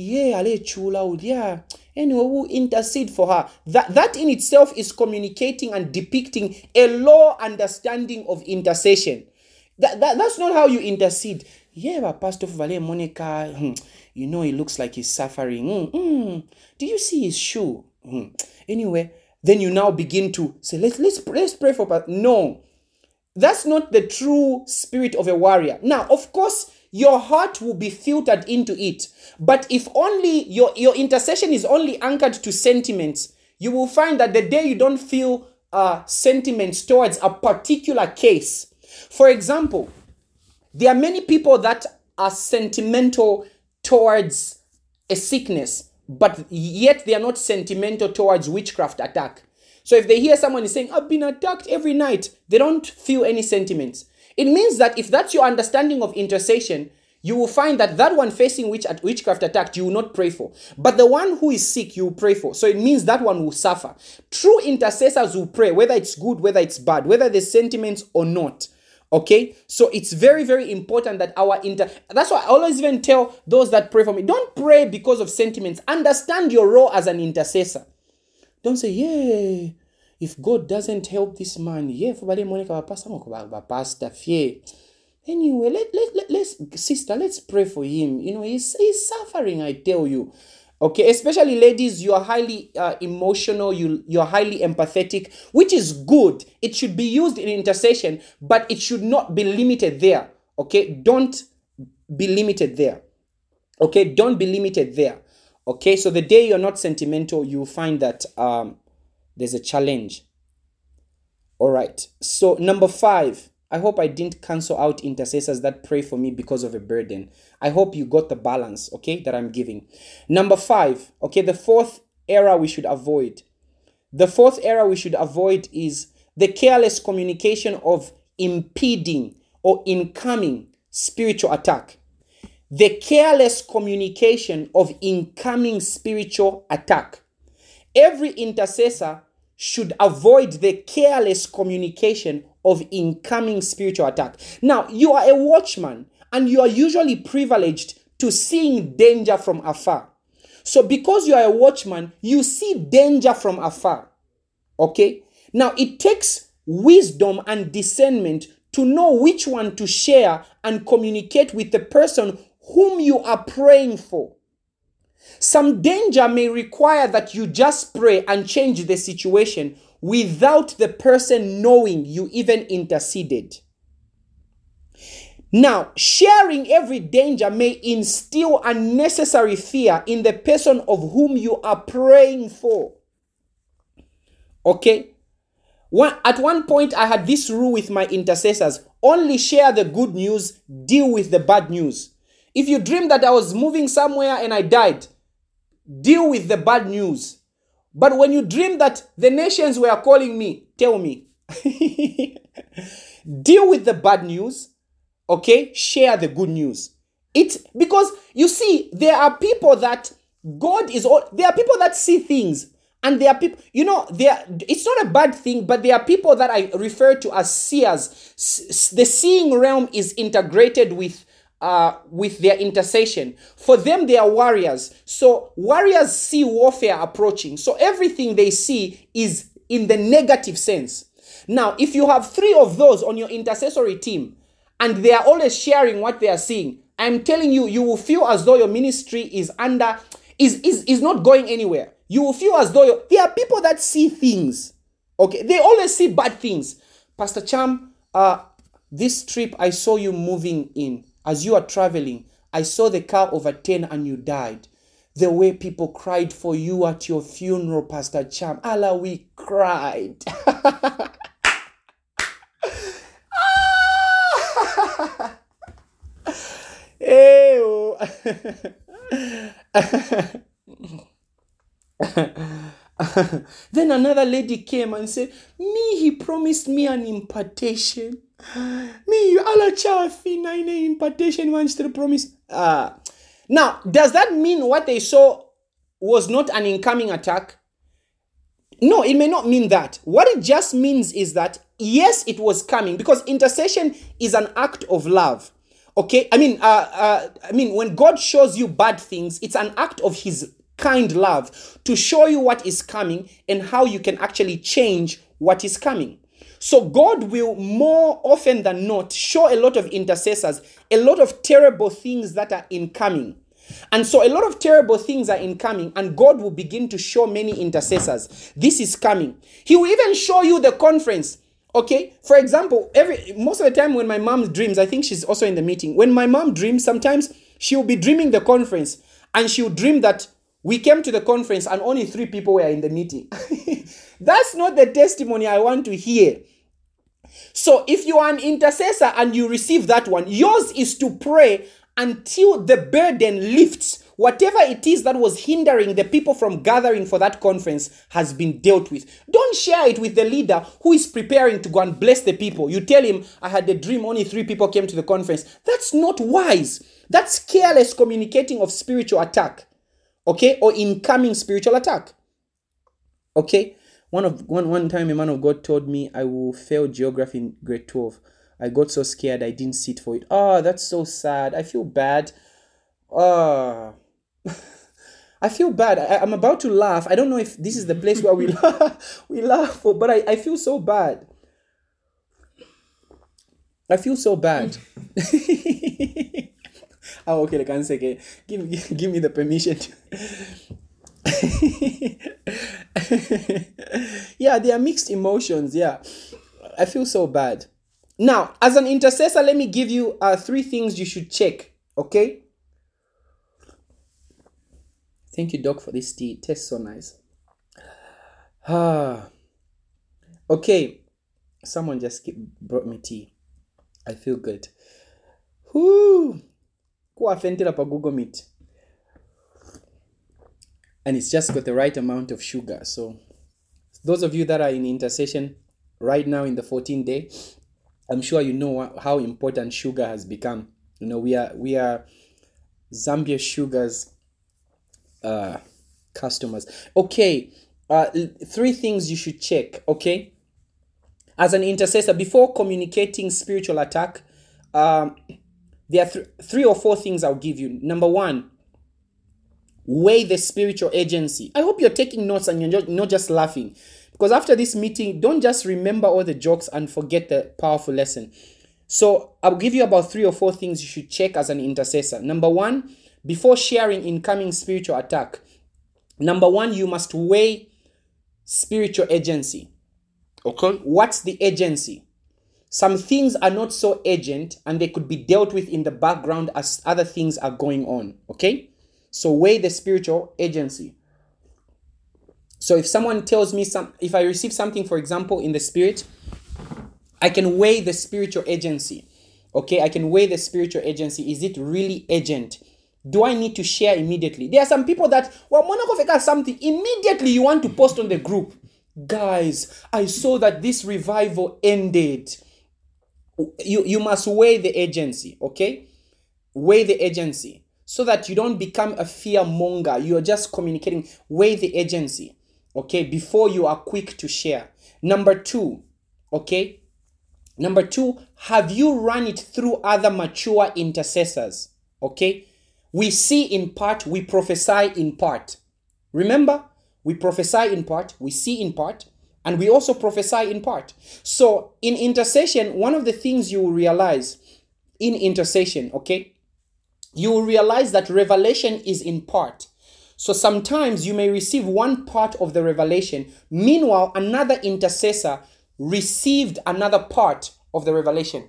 Anyway, we'll intercede for her. That in itself is communicating and depicting a low understanding of intercession. That's not how you intercede. But Pastor Vale Monica, he looks like he's suffering. Do you see his shoe? Anyway, then you now begin to say, let's pray for Pastor. No, that's not the true spirit of a warrior. Now, of course, your heart will be filtered into it. But if only your intercession is only anchored to sentiments, you will find that the day you don't feel sentiments towards a particular case. For example, there are many people that are sentimental towards a sickness, but yet they are not sentimental towards witchcraft attack. So if they hear someone is saying, I've been attacked every night, they don't feel any sentiments. It means that if that's your understanding of intercession, you will find that one facing witchcraft attack, you will not pray for. But the one who is sick, you will pray for. So it means that one will suffer. True intercessors will pray, whether it's good, whether it's bad, whether there's sentiments or not. Okay, so it's very, very important that that's why I always even tell those that pray for me, don't pray because of sentiments. Understand your role as an intercessor. Don't say, if God doesn't help this man, pastor, anyway, let's pray for him. He's suffering, I tell you. Okay, especially ladies, you are highly emotional, you're highly empathetic, which is good. It should be used in intercession, but it should not be limited there. Okay, don't be limited there. Okay, don't be limited there. Okay, so the day you're not sentimental, you'll find that there's a challenge. All right, so number 5. I hope I didn't cancel out intercessors that pray for me because of a burden. I hope you got the balance, okay, that I'm giving. Number 5, okay, the fourth error we should avoid. The fourth error we should avoid is the careless communication of impeding or incoming spiritual attack. The careless communication of incoming spiritual attack. Every intercessor should avoid the careless communication of incoming spiritual attack. Now, you are a watchman and you are usually privileged to seeing danger from afar. So because you are a watchman, you see danger from afar. Okay? Now, it takes wisdom and discernment to know which one to share and communicate with the person whom you are praying for. Some danger may require that you just pray and change the situation without the person knowing you even interceded. Now, sharing every danger may instill unnecessary fear in the person of whom you are praying for. Okay? At one point, I had this rule with my intercessors: only share the good news, deal with the bad news. If you dream that I was moving somewhere and I died, deal with the bad news. But when you dream that the nations were calling me, tell me. Deal with the bad news, okay? Share the good news. It's because you see, there are people that there are people that see things. And there are people, it's not a bad thing, but there are people that I refer to as seers. The seeing realm is integrated with their intercession. For them, they are warriors. So warriors see warfare approaching. So everything they see is in the negative sense. Now, if you have 3 of those on your intercessory team and they are always sharing what they are seeing, I'm telling you, you will feel as though your ministry is not going anywhere. You will feel as though there are people that see things. Okay, they always see bad things. Pastor Cham, this trip I saw you moving in. As you are traveling, I saw the car overturn and you died. The way people cried for you at your funeral, Pastor Cham. Allah, we cried. Then another lady came and said, he promised me an impartation. Allah chafina ine impartation wants to promise. Now, does that mean what they saw was not an incoming attack? No, it may not mean that. What it just means is that, yes, it was coming, because intercession is an act of love. Okay? I mean, when God shows you bad things, it's an act of his kind love to show you what is coming and how you can actually change what is coming. So God will more often than not show a lot of intercessors a lot of terrible things that are incoming. And so a lot of terrible things are incoming, and God will begin to show many intercessors, this is coming. He will even show you the conference. Okay, for example, most of the time when my mom dreams, I think she's also in the meeting. When my mom dreams, sometimes she'll be dreaming the conference, and she'll dream that we came to the conference and only 3 people were in the meeting. That's not the testimony I want to hear. So if you are an intercessor and you receive that one, yours is to pray until the burden lifts. Whatever it is that was hindering the people from gathering for that conference has been dealt with. Don't share it with the leader who is preparing to go and bless the people. You tell him, I had a dream, only 3 people came to the conference. That's not wise. That's careless communicating of spiritual attack. Okay? Or incoming spiritual attack. Okay? One time a man of God told me I will fail geography in grade 12. I got so scared I didn't sit for it. Oh, that's so sad. I feel bad. I feel bad. I'm about to laugh. I don't know if this is the place where we laugh, but I feel so bad. I feel so bad. Oh, okay, I can say, okay. Give me the permission to... Yeah, there are mixed emotions. Yeah, I feel so bad. Now, as an intercessor, let me give you 3 things you should check. Okay. Thank you, Doc, for this tea. It tastes so nice. Okay. Someone just brought me tea. I feel good. Whoo. Kuafentela pa Google Meet. And it's just got the right amount of sugar. So those of you that are in intercession right now in the 14th day, I'm sure you know how important sugar has become. You know, we are Zambia Sugar's customers. Okay, 3 things you should check. Okay, as an intercessor, before communicating spiritual attack, there are 3 or 4 things I'll give you. Number 1, weigh the spiritual agency. I hope you're taking notes and you're not just laughing. Because after this meeting, don't just remember all the jokes and forget the powerful lesson. So I'll give you about 3 or 4 things you should check as an intercessor. Number 1, before sharing incoming spiritual attack, number 1, you must weigh spiritual agency. Okay? What's the agency? Some things are not so urgent and they could be dealt with in the background as other things are going on. Okay? So weigh the spiritual agency. So if someone tells me if I receive something, for example, in the spirit, I can weigh the spiritual agency. Okay, I can weigh the spiritual agency. Is it really urgent? Do I need to share immediately? There are some people that, something, immediately you want to post on the group. Guys, I saw that this revival ended. You must weigh the agency, okay? Weigh the agency so that you don't become a fear monger. You're just communicating. Weigh the agency, okay, before you are quick to share. Number 2, okay? Number 2, have you run it through other mature intercessors? Okay? We see in part, we prophesy in part. Remember, we prophesy in part, we see in part, and we also prophesy in part. So in intercession, one of the things you will realize in intercession, okay, you will realize that revelation is in part. So sometimes you may receive one part of the revelation, meanwhile another intercessor received another part of the revelation.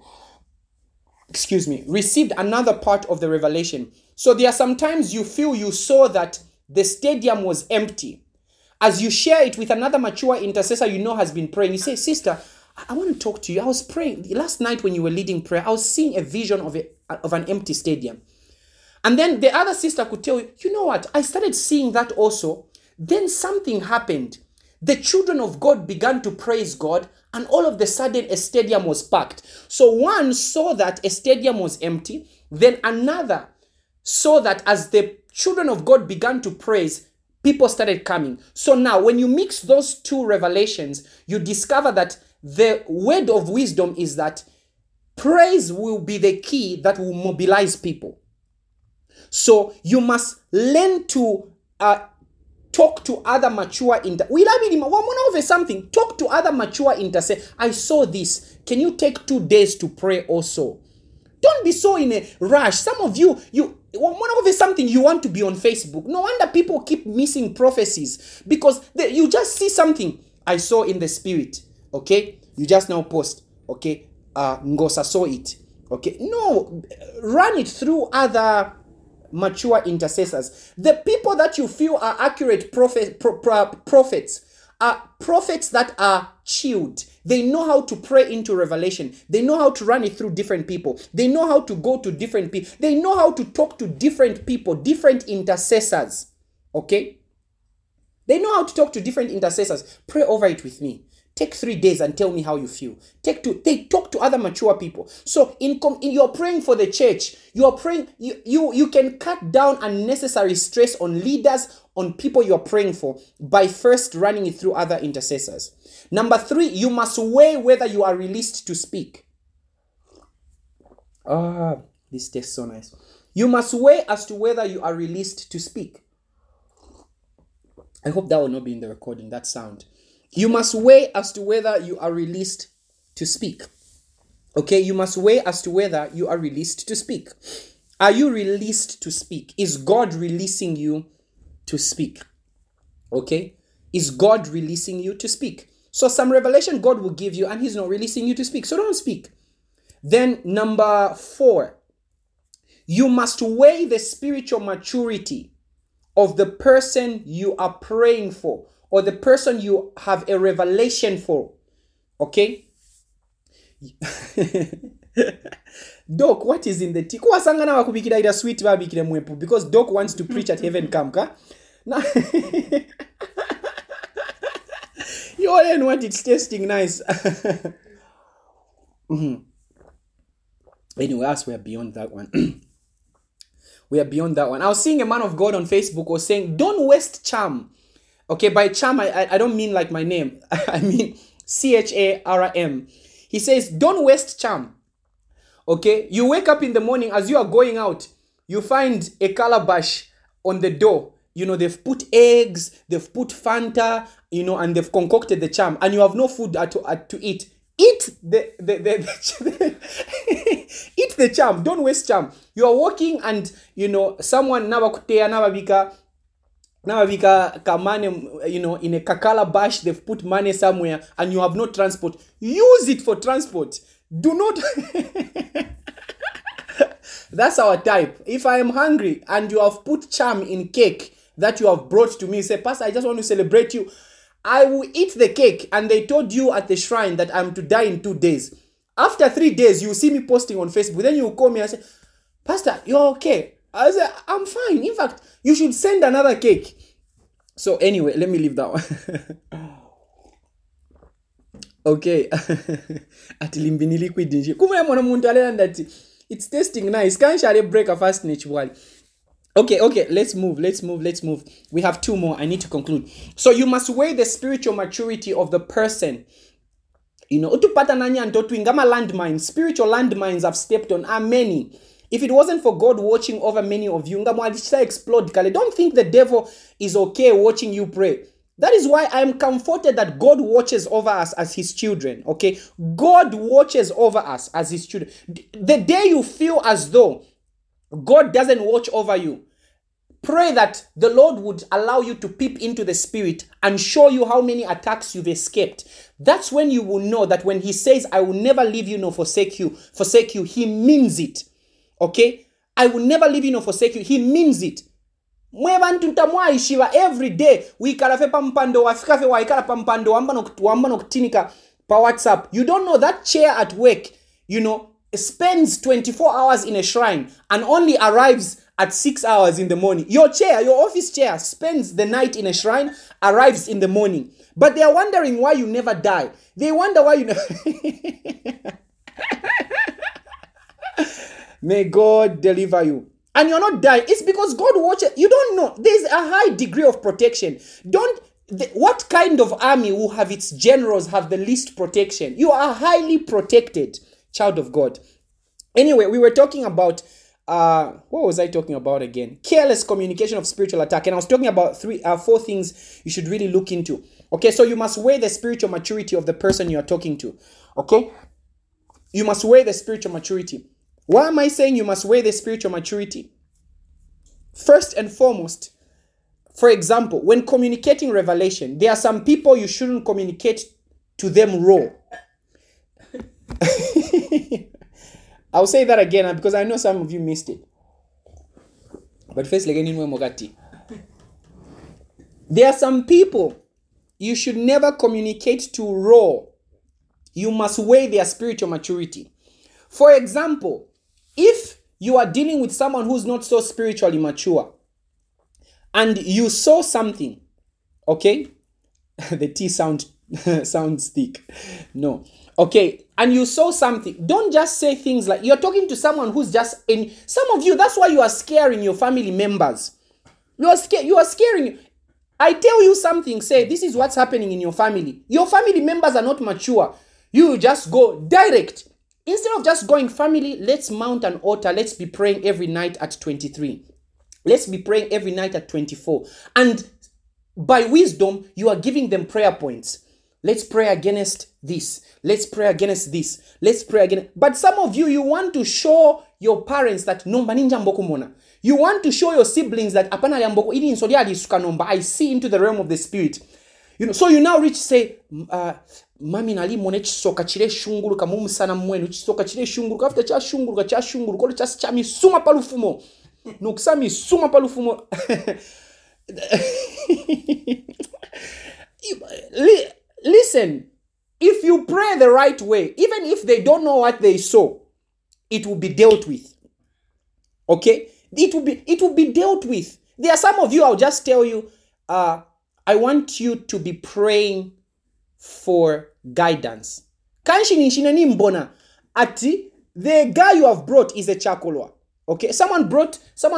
Received another part of the revelation. So there are sometimes you feel you saw that the stadium was empty. As you share it with another mature intercessor you know has been praying, you say, sister, I want to talk to you. I was praying last night when you were leading prayer. I was seeing a vision of an empty stadium. And then the other sister could tell you, you know what? I started seeing that also. Then something happened. The children of God began to praise God, and all of a sudden a stadium was packed. So one saw that a stadium was empty, then another saw that as the children of God began to praise, people started coming. So now when you mix those 2 revelations, you discover that the word of wisdom is that praise will be the key that will mobilize people. So you must learn to talk to other mature something. Talk to other mature intercessors. I saw this. Can you take 2 days to pray also? Don't be so in a rush. Some of you something you want to be on Facebook. No wonder people keep missing prophecies because you just see something. I saw in the spirit. Okay, you just now post. Okay, Ngosa saw it. Okay, no, run it through other mature intercessors. The people that you feel are accurate prophets are prophets that are chilled. They know how to pray into revelation. They know how to run it through different people. They know how to go to different people. They know how to talk to different people, different intercessors. Okay? They know how to talk to different intercessors. Pray over it with me. Take 3 days and tell me how you feel. They talk to other mature people. So in you're praying for the church. You are praying. You can cut down unnecessary stress on leaders, on people you're praying for by first running it through other intercessors. Number 3, you must weigh whether you are released to speak. This tastes so nice. You must weigh as to whether you are released to speak. I hope that will not be in the recording, that sound. You must weigh as to whether you are released to speak. Okay, you must weigh as to whether you are released to speak. Are you released to speak? Is God releasing you to speak? Okay, is God releasing you to speak? So some revelation God will give you and he's not releasing you to speak. So don't speak. Then number 4, you must weigh the spiritual maturity of the person you are praying for or the person you have a revelation for. Okay? Doc, what is in the tea? Sweet because Doc wants to preach at Heaven Camp. Now, you all know what it's tasting nice. Anyway, us we are beyond that one. We are beyond that one. I was seeing a man of God on Facebook was saying, don't waste charm. Okay, by charm, I don't mean like my name. I mean CHARM. He says, don't waste charm. Okay, you wake up in the morning as you are going out, you find a calabash on the door. You know, they've put eggs, they've put Fanta, you know, and they've concocted the charm, and you have no food to eat. Eat eat the charm. Don't waste charm. You are walking and someone navakutea navavika kamane, in a kakala bash, they've put money somewhere and you have no transport. Use it for transport. Do not That's our type. If I am hungry and you have put charm in cake that you have brought to me, say, Pastor, I just want to celebrate you, I will eat the cake. And they told you at the shrine that I'm to die in 2 days. After 3 days, you see me posting on Facebook. Then you call me and say, Pastor, you're okay. I say, I'm fine. In fact, you should send another cake. So anyway, let me leave that one. Okay. At limbini liquid nje. Kuma mwana muntu alena ndati. It's tasting nice. Can't share break a fast niche wali. Okay, let's move. We have 2 more. I need to conclude. So you must weigh the spiritual maturity of the person. Utupata nanya ndotu ingama landmines. Spiritual landmines I've stepped on are many. If it wasn't for God watching over many of you, explode. Don't think the devil is okay watching you pray. That is why I am comforted that God watches over us as his children. Okay? God watches over us as his children. The day you feel as though God doesn't watch over you, pray that the Lord would allow you to peep into the spirit and show you how many attacks you've escaped. That's when you will know that when he says, I will never leave you nor forsake you, he means it. Okay? I will never leave you nor forsake you. He means it. Every day wikala fe pampando wafika fe waikala pampando wamba nokutinika pa WhatsApp. You don't know that chair at work, spends 24 hours in a shrine and only arrives at 6 hours in the morning. Your office chair, spends the night in a shrine, arrives in the morning. But they are wondering why you never die. They wonder why you never... May God deliver you. And you're not dying. It's because God watches. You don't know. There's a high degree of protection. What kind of army will have its generals have the least protection? You are highly protected, child of God. Anyway, we were talking about, what was I talking about again? Careless communication of spiritual attack. And I was talking about 4 things you should really look into. Okay, so you must weigh the spiritual maturity of the person you are talking to. Okay? You must weigh the spiritual maturity. Why am I saying you must weigh the spiritual maturity? First and foremost, for example, when communicating revelation, there are some people you shouldn't communicate to them raw. I'll say that again because I know some of you missed it. But first, there are some people you should never communicate to raw. You must weigh their spiritual maturity. For example, if you are dealing with someone who's not so spiritually mature and you saw something, okay? The T sounds thick. No. Okay, and you saw something. Don't just say things like, you're talking to someone who's just in. Some of you, that's why you are scaring your family members. You are scaring. I tell you something, say, this is what's happening in your family. Your family members are not mature. You just go direct. Instead of just going, family, let's mount an altar. Let's be praying every night at 23. Let's be praying every night at 24. And by wisdom, you are giving them prayer points. Let's pray against this. Let's pray against this. Let's pray against. But some of you, you want to show your parents that nomba ninja mboko mona. You want to show your siblings that apana yamboko ili insodi adi suka nomba. I see into the realm of the spirit. So you now reach say, mami nali mone chisoka chile shunguru kamumu sana mwenu chisoka chile shunguru kafta cha shunguru kolo cha chami suma palufumo nuksami suma palufumo. Listen, if you pray the right way, even if they don't know what they saw, it will be dealt with. Okay, it will be dealt with. There are some of you, I'll just tell you, I want you to be praying for guidance. Kanshi mbona ati the guy you have brought is a chakolwa. Okay, someone brought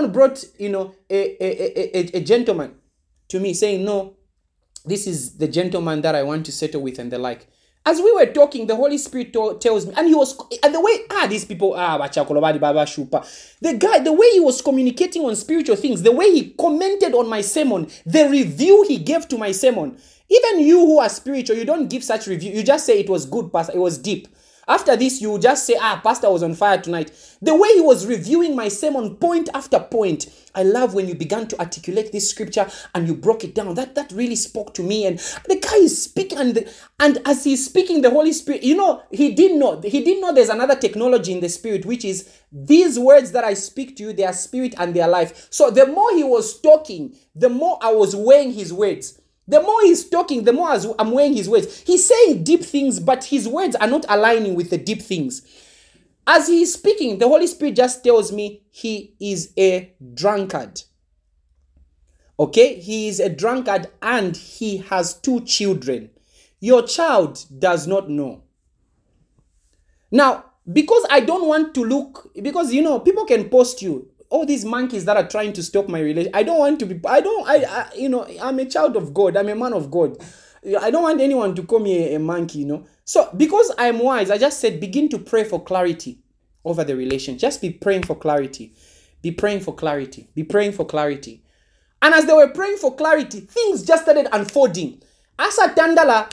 a gentleman to me saying, no, this is the gentleman that I want to settle with and the like. As we were talking, the Holy Spirit tells me, and he was, and the way, these people, Bachakolobadi Baba Shupa, the way he was communicating on spiritual things, the way he commented on my sermon, the review he gave to my sermon. Even you who are spiritual, you don't give such review. You just say it was good, Pastor, it was deep. After this, you just say, Pastor was on fire tonight. The way he was reviewing my sermon point after point. I love when you began to articulate this scripture and you broke it down. That really spoke to me. And the guy is speaking, and as he's speaking, the Holy Spirit, he didn't know there's another technology in the spirit, which is these words that I speak to you, they are spirit and they are life. So the more he was talking, the more I was weighing his words. The more he's talking, the more I'm weighing his words. He's saying deep things, but his words are not aligning with the deep things. As he's speaking, the Holy Spirit just tells me he is a drunkard. Okay? He is a drunkard and he has 2 children. Your child does not know. Now, because I don't want to look, because people can post you, all these monkeys that are trying to stop my relation. I don't want to be, I'm a child of God. I'm a man of God. I don't want anyone to call me a monkey, So because I'm wise, I just said, begin to pray for clarity over the relation. Just be praying for clarity. Be praying for clarity. Be praying for clarity. And as they were praying for clarity, things just started unfolding. Asa Tandala,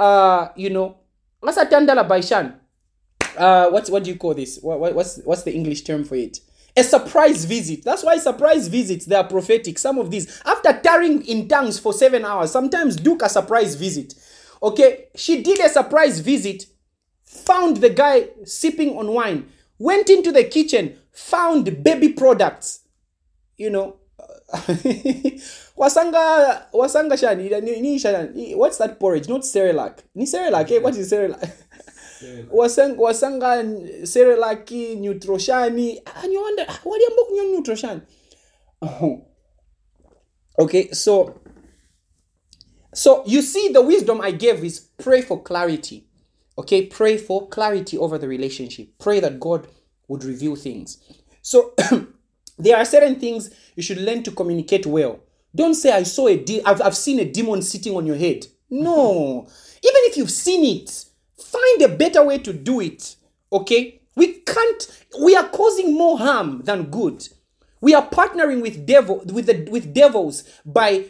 Asa Tandala Baishan. What do you call this? What's the English term for it? A surprise visit. That's why surprise visits, they are prophetic. Some of these, after tarrying in tongues for 7 hours, sometimes do a surprise visit. Okay, she did a surprise visit, found the guy sipping on wine, went into the kitchen, found baby products. Wasanga shani. What's that porridge? Not Cerelac. Ni Cerelac. What is Cerelac? Wasanga Cerelaki Nutroshani. And you wonder, what do you mean Nutroshan? Okay, so you see, the wisdom I gave is pray for clarity. Okay, pray for clarity over the relationship. Pray that God would reveal things. So there are certain things you should learn to communicate well. Don't say, I've seen a demon sitting on your head. No. Even if you've seen it, find a better way to do it. Okay? We are causing more harm than good. We are partnering with devils by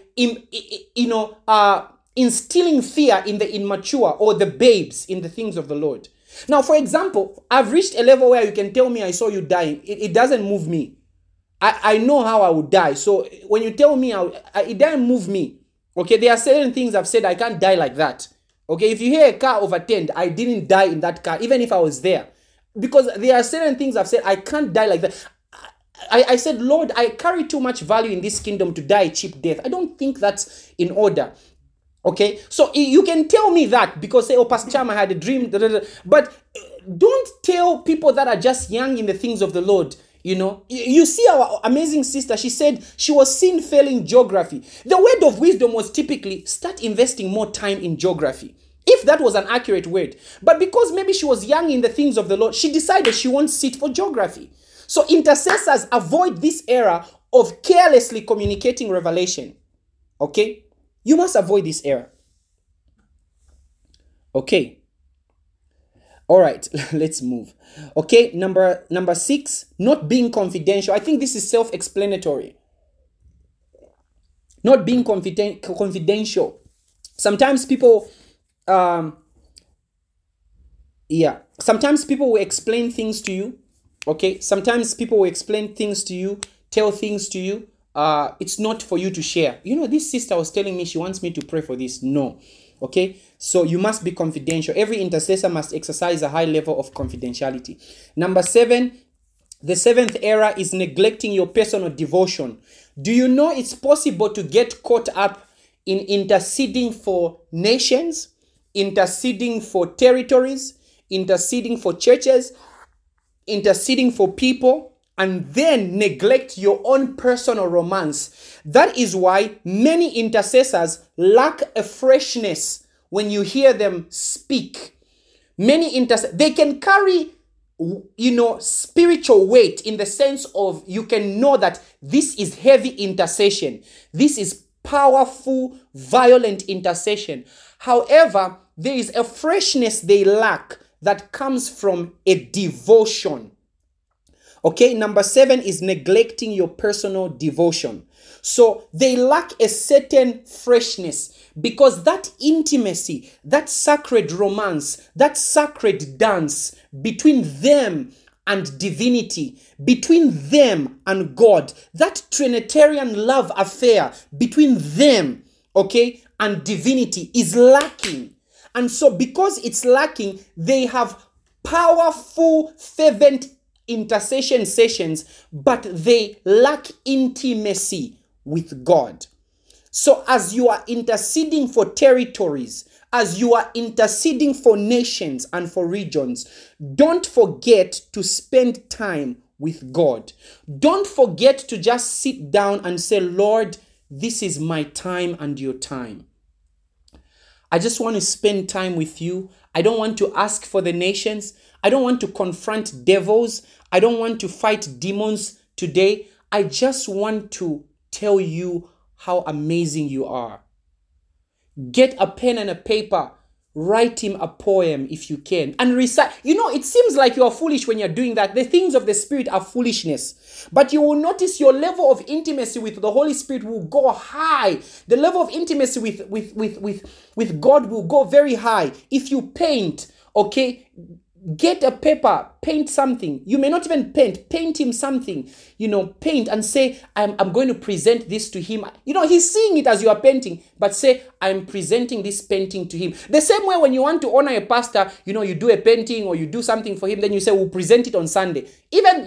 instilling fear in the immature or the babes in the things of the Lord. Now, for example, I've reached a level where you can tell me I saw you dying. It doesn't move me. I know how I would die. So when you tell me, it doesn't move me. Okay, there are certain things I've said I can't die like that. Okay, if you hear a car overturned, I didn't die in that car, even if I was there. Because there are certain things I've said I can't die like that. I said, Lord, I carry too much value in this kingdom to die a cheap death. I don't think that's in order. Okay, so you can tell me that because say, Pastor Chama had a dream, but don't tell people that are just young in the things of the Lord. You see our amazing sister, she said she was seen failing geography. The word of wisdom was typically start investing more time in geography. If that was an accurate word. But because maybe she was young in the things of the Lord, she decided she won't sit for geography. So intercessors avoid this era of carelessly communicating revelation. Okay? You must avoid this era. Okay. All right, let's move. Okay, number 6, not being confidential. I think this is self-explanatory. Not being confidential. Sometimes people, sometimes people will explain things to you. Okay, sometimes people will explain things to you, tell things to you. It's not for you to share. This sister was telling me she wants me to pray for this. No. Okay, so you must be confidential. Every intercessor must exercise a high level of confidentiality. Number 7, the 7th era is neglecting your personal devotion. Do you know it's possible to get caught up in interceding for nations, interceding for territories, interceding for churches, interceding for people, and then neglect your own personal romance? That is why many intercessors lack a freshness when you hear them speak. They can carry, spiritual weight in the sense of you can know that this is heavy intercession. This is powerful, violent intercession. However, there is a freshness they lack that comes from a devotion. Okay, number 7 is neglecting your personal devotion. So they lack a certain freshness because that intimacy, that sacred romance, that sacred dance between them and divinity, between them and God, that Trinitarian love affair between them, okay, and divinity is lacking. And so because it's lacking, they have powerful, fervent intercession sessions, but they lack intimacy with God. So as you are interceding for territories, as you are interceding for nations and for regions, don't forget to spend time with God. Don't forget to just sit down and say, Lord, this is my time and your time. I just want to spend time with you. I don't want to ask for the nations. I don't want to confront devils. I don't want to fight demons today. I just want to tell you how amazing you are. Get a pen and a paper. Write him a poem if you can and recite. It seems like you are foolish when you're doing that. The things of the Spirit are foolishness. But you will notice your level of intimacy with the Holy Spirit will go high. The level of intimacy with God will go very high. If you paint, okay, get a paper, paint something. You may not even paint him something, paint and say, I'm going to present this to him. He's seeing it as you are painting, but say, I'm presenting this painting to him. The same way when you want to honor a pastor, you do a painting or you do something for him, then you say, we'll present it on Sunday. Even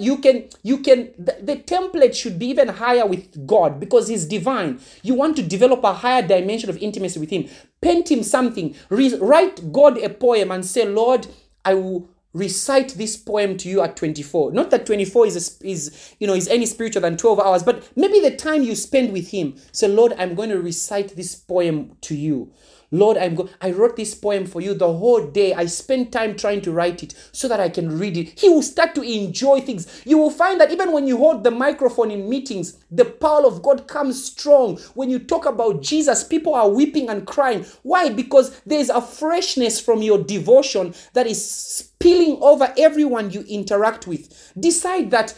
the template should be even higher with God because he's divine. You want to develop a higher dimension of intimacy with him. Paint him something, write God a poem and say, Lord, I will recite this poem to you at 24. Not that 24 is any spiritual than 12 hours, but maybe the time you spend with him. Say, Lord, I'm going to recite this poem to you. Lord, I wrote this poem for you the whole day. I spent time trying to write it so that I can read it. He will start to enjoy things. You will find that even when you hold the microphone in meetings, the power of God comes strong. When you talk about Jesus, people are weeping and crying. Why? Because there's a freshness from your devotion that is spilling over everyone you interact with. Decide that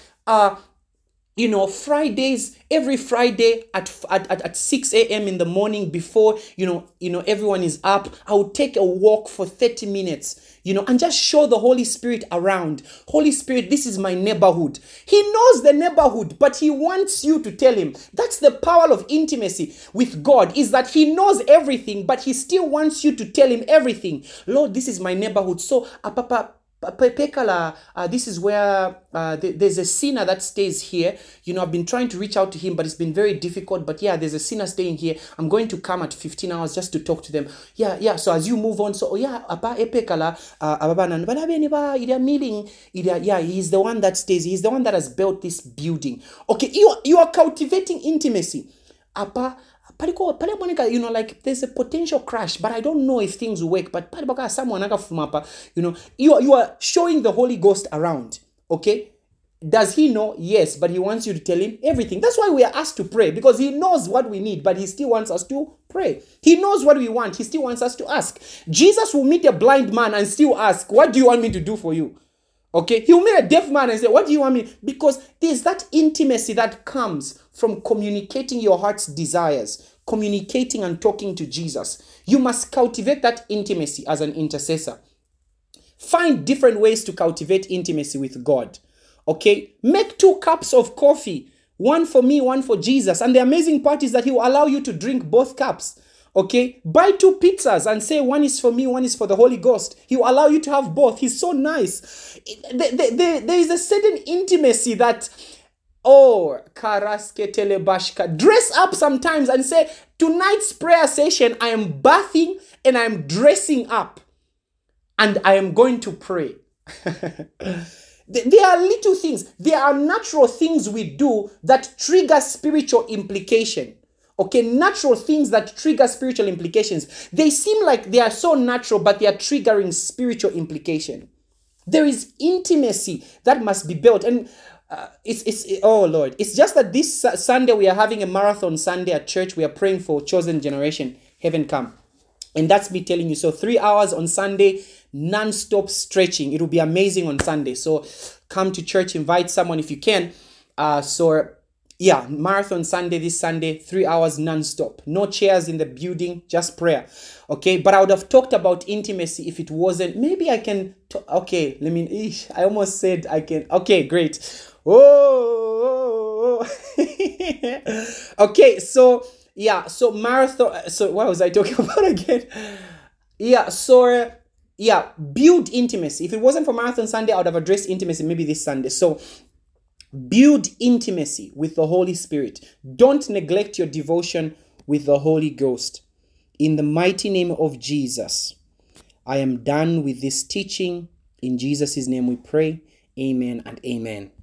Fridays, every Friday at 6 a.m. in the morning before, everyone is up, I will take a walk for 30 minutes, and just show the Holy Spirit around. Holy Spirit, this is my neighborhood. He knows the neighborhood, but he wants you to tell him. That's the power of intimacy with God, is that he knows everything, but he still wants you to tell him everything. Lord, this is my neighborhood. So, Papa, Pekala, this is where there's a sinner that stays here. I've been trying to reach out to him, but it's been very difficult. But yeah, there's a sinner staying here. I'm going to come at 15 hours just to talk to them. Yeah. So as you move on, Pekala, he's the one that stays. He's the one that has built this building. Okay, you are cultivating intimacy. Like there's a potential crash, but I don't know if things will work. But you are showing the Holy Ghost around. Okay, does he know? Yes, but he wants you to tell him everything. That's why we are asked to pray, because he knows what we need, but he still wants us to pray. He knows what we want. He still wants us to ask. Jesus will meet a blind man and still ask, what do you want me to do for you? Okay, he'll meet a deaf man and say, what do you want me? Because there's that intimacy that comes from communicating your heart's desires, communicating and talking to Jesus. You must cultivate that intimacy as an intercessor. Find different ways to cultivate intimacy with God. Okay, make 2 cups of coffee, one for me, one for Jesus. And the amazing part is that he will allow you to drink both cups. Okay, buy 2 pizzas and say one is for me, one is for the Holy Ghost. He will allow you to have both. He's so nice. There is a certain intimacy that, karaske telebashka. Dress up sometimes and say, tonight's prayer session, I am bathing and I am dressing up and I am going to pray. There are little things. There are natural things we do that trigger spiritual implication. Okay, natural things that trigger spiritual implications. They seem like they are so natural, but they are triggering spiritual implication. There is intimacy that must be built. And oh Lord, it's just that this Sunday we are having a marathon Sunday at church. We are praying for chosen generation, heaven come. And that's me telling you. So 3 hours on Sunday, non-stop stretching. It will be amazing on Sunday. So come to church, invite someone if you can. Marathon Sunday, this Sunday, 3 hours non-stop. No chairs in the building, just prayer. Okay, but I would have talked about intimacy if it wasn't. Maybe I can. I almost said I can. Okay, great. Oh. Okay, so marathon. So what was I talking about again? Build intimacy. If it wasn't for Marathon Sunday, I would have addressed intimacy maybe this Sunday. So build intimacy with the Holy Spirit. Don't neglect your devotion with the Holy Ghost. In the mighty name of Jesus, I am done with this teaching. In Jesus' name we pray. Amen and amen.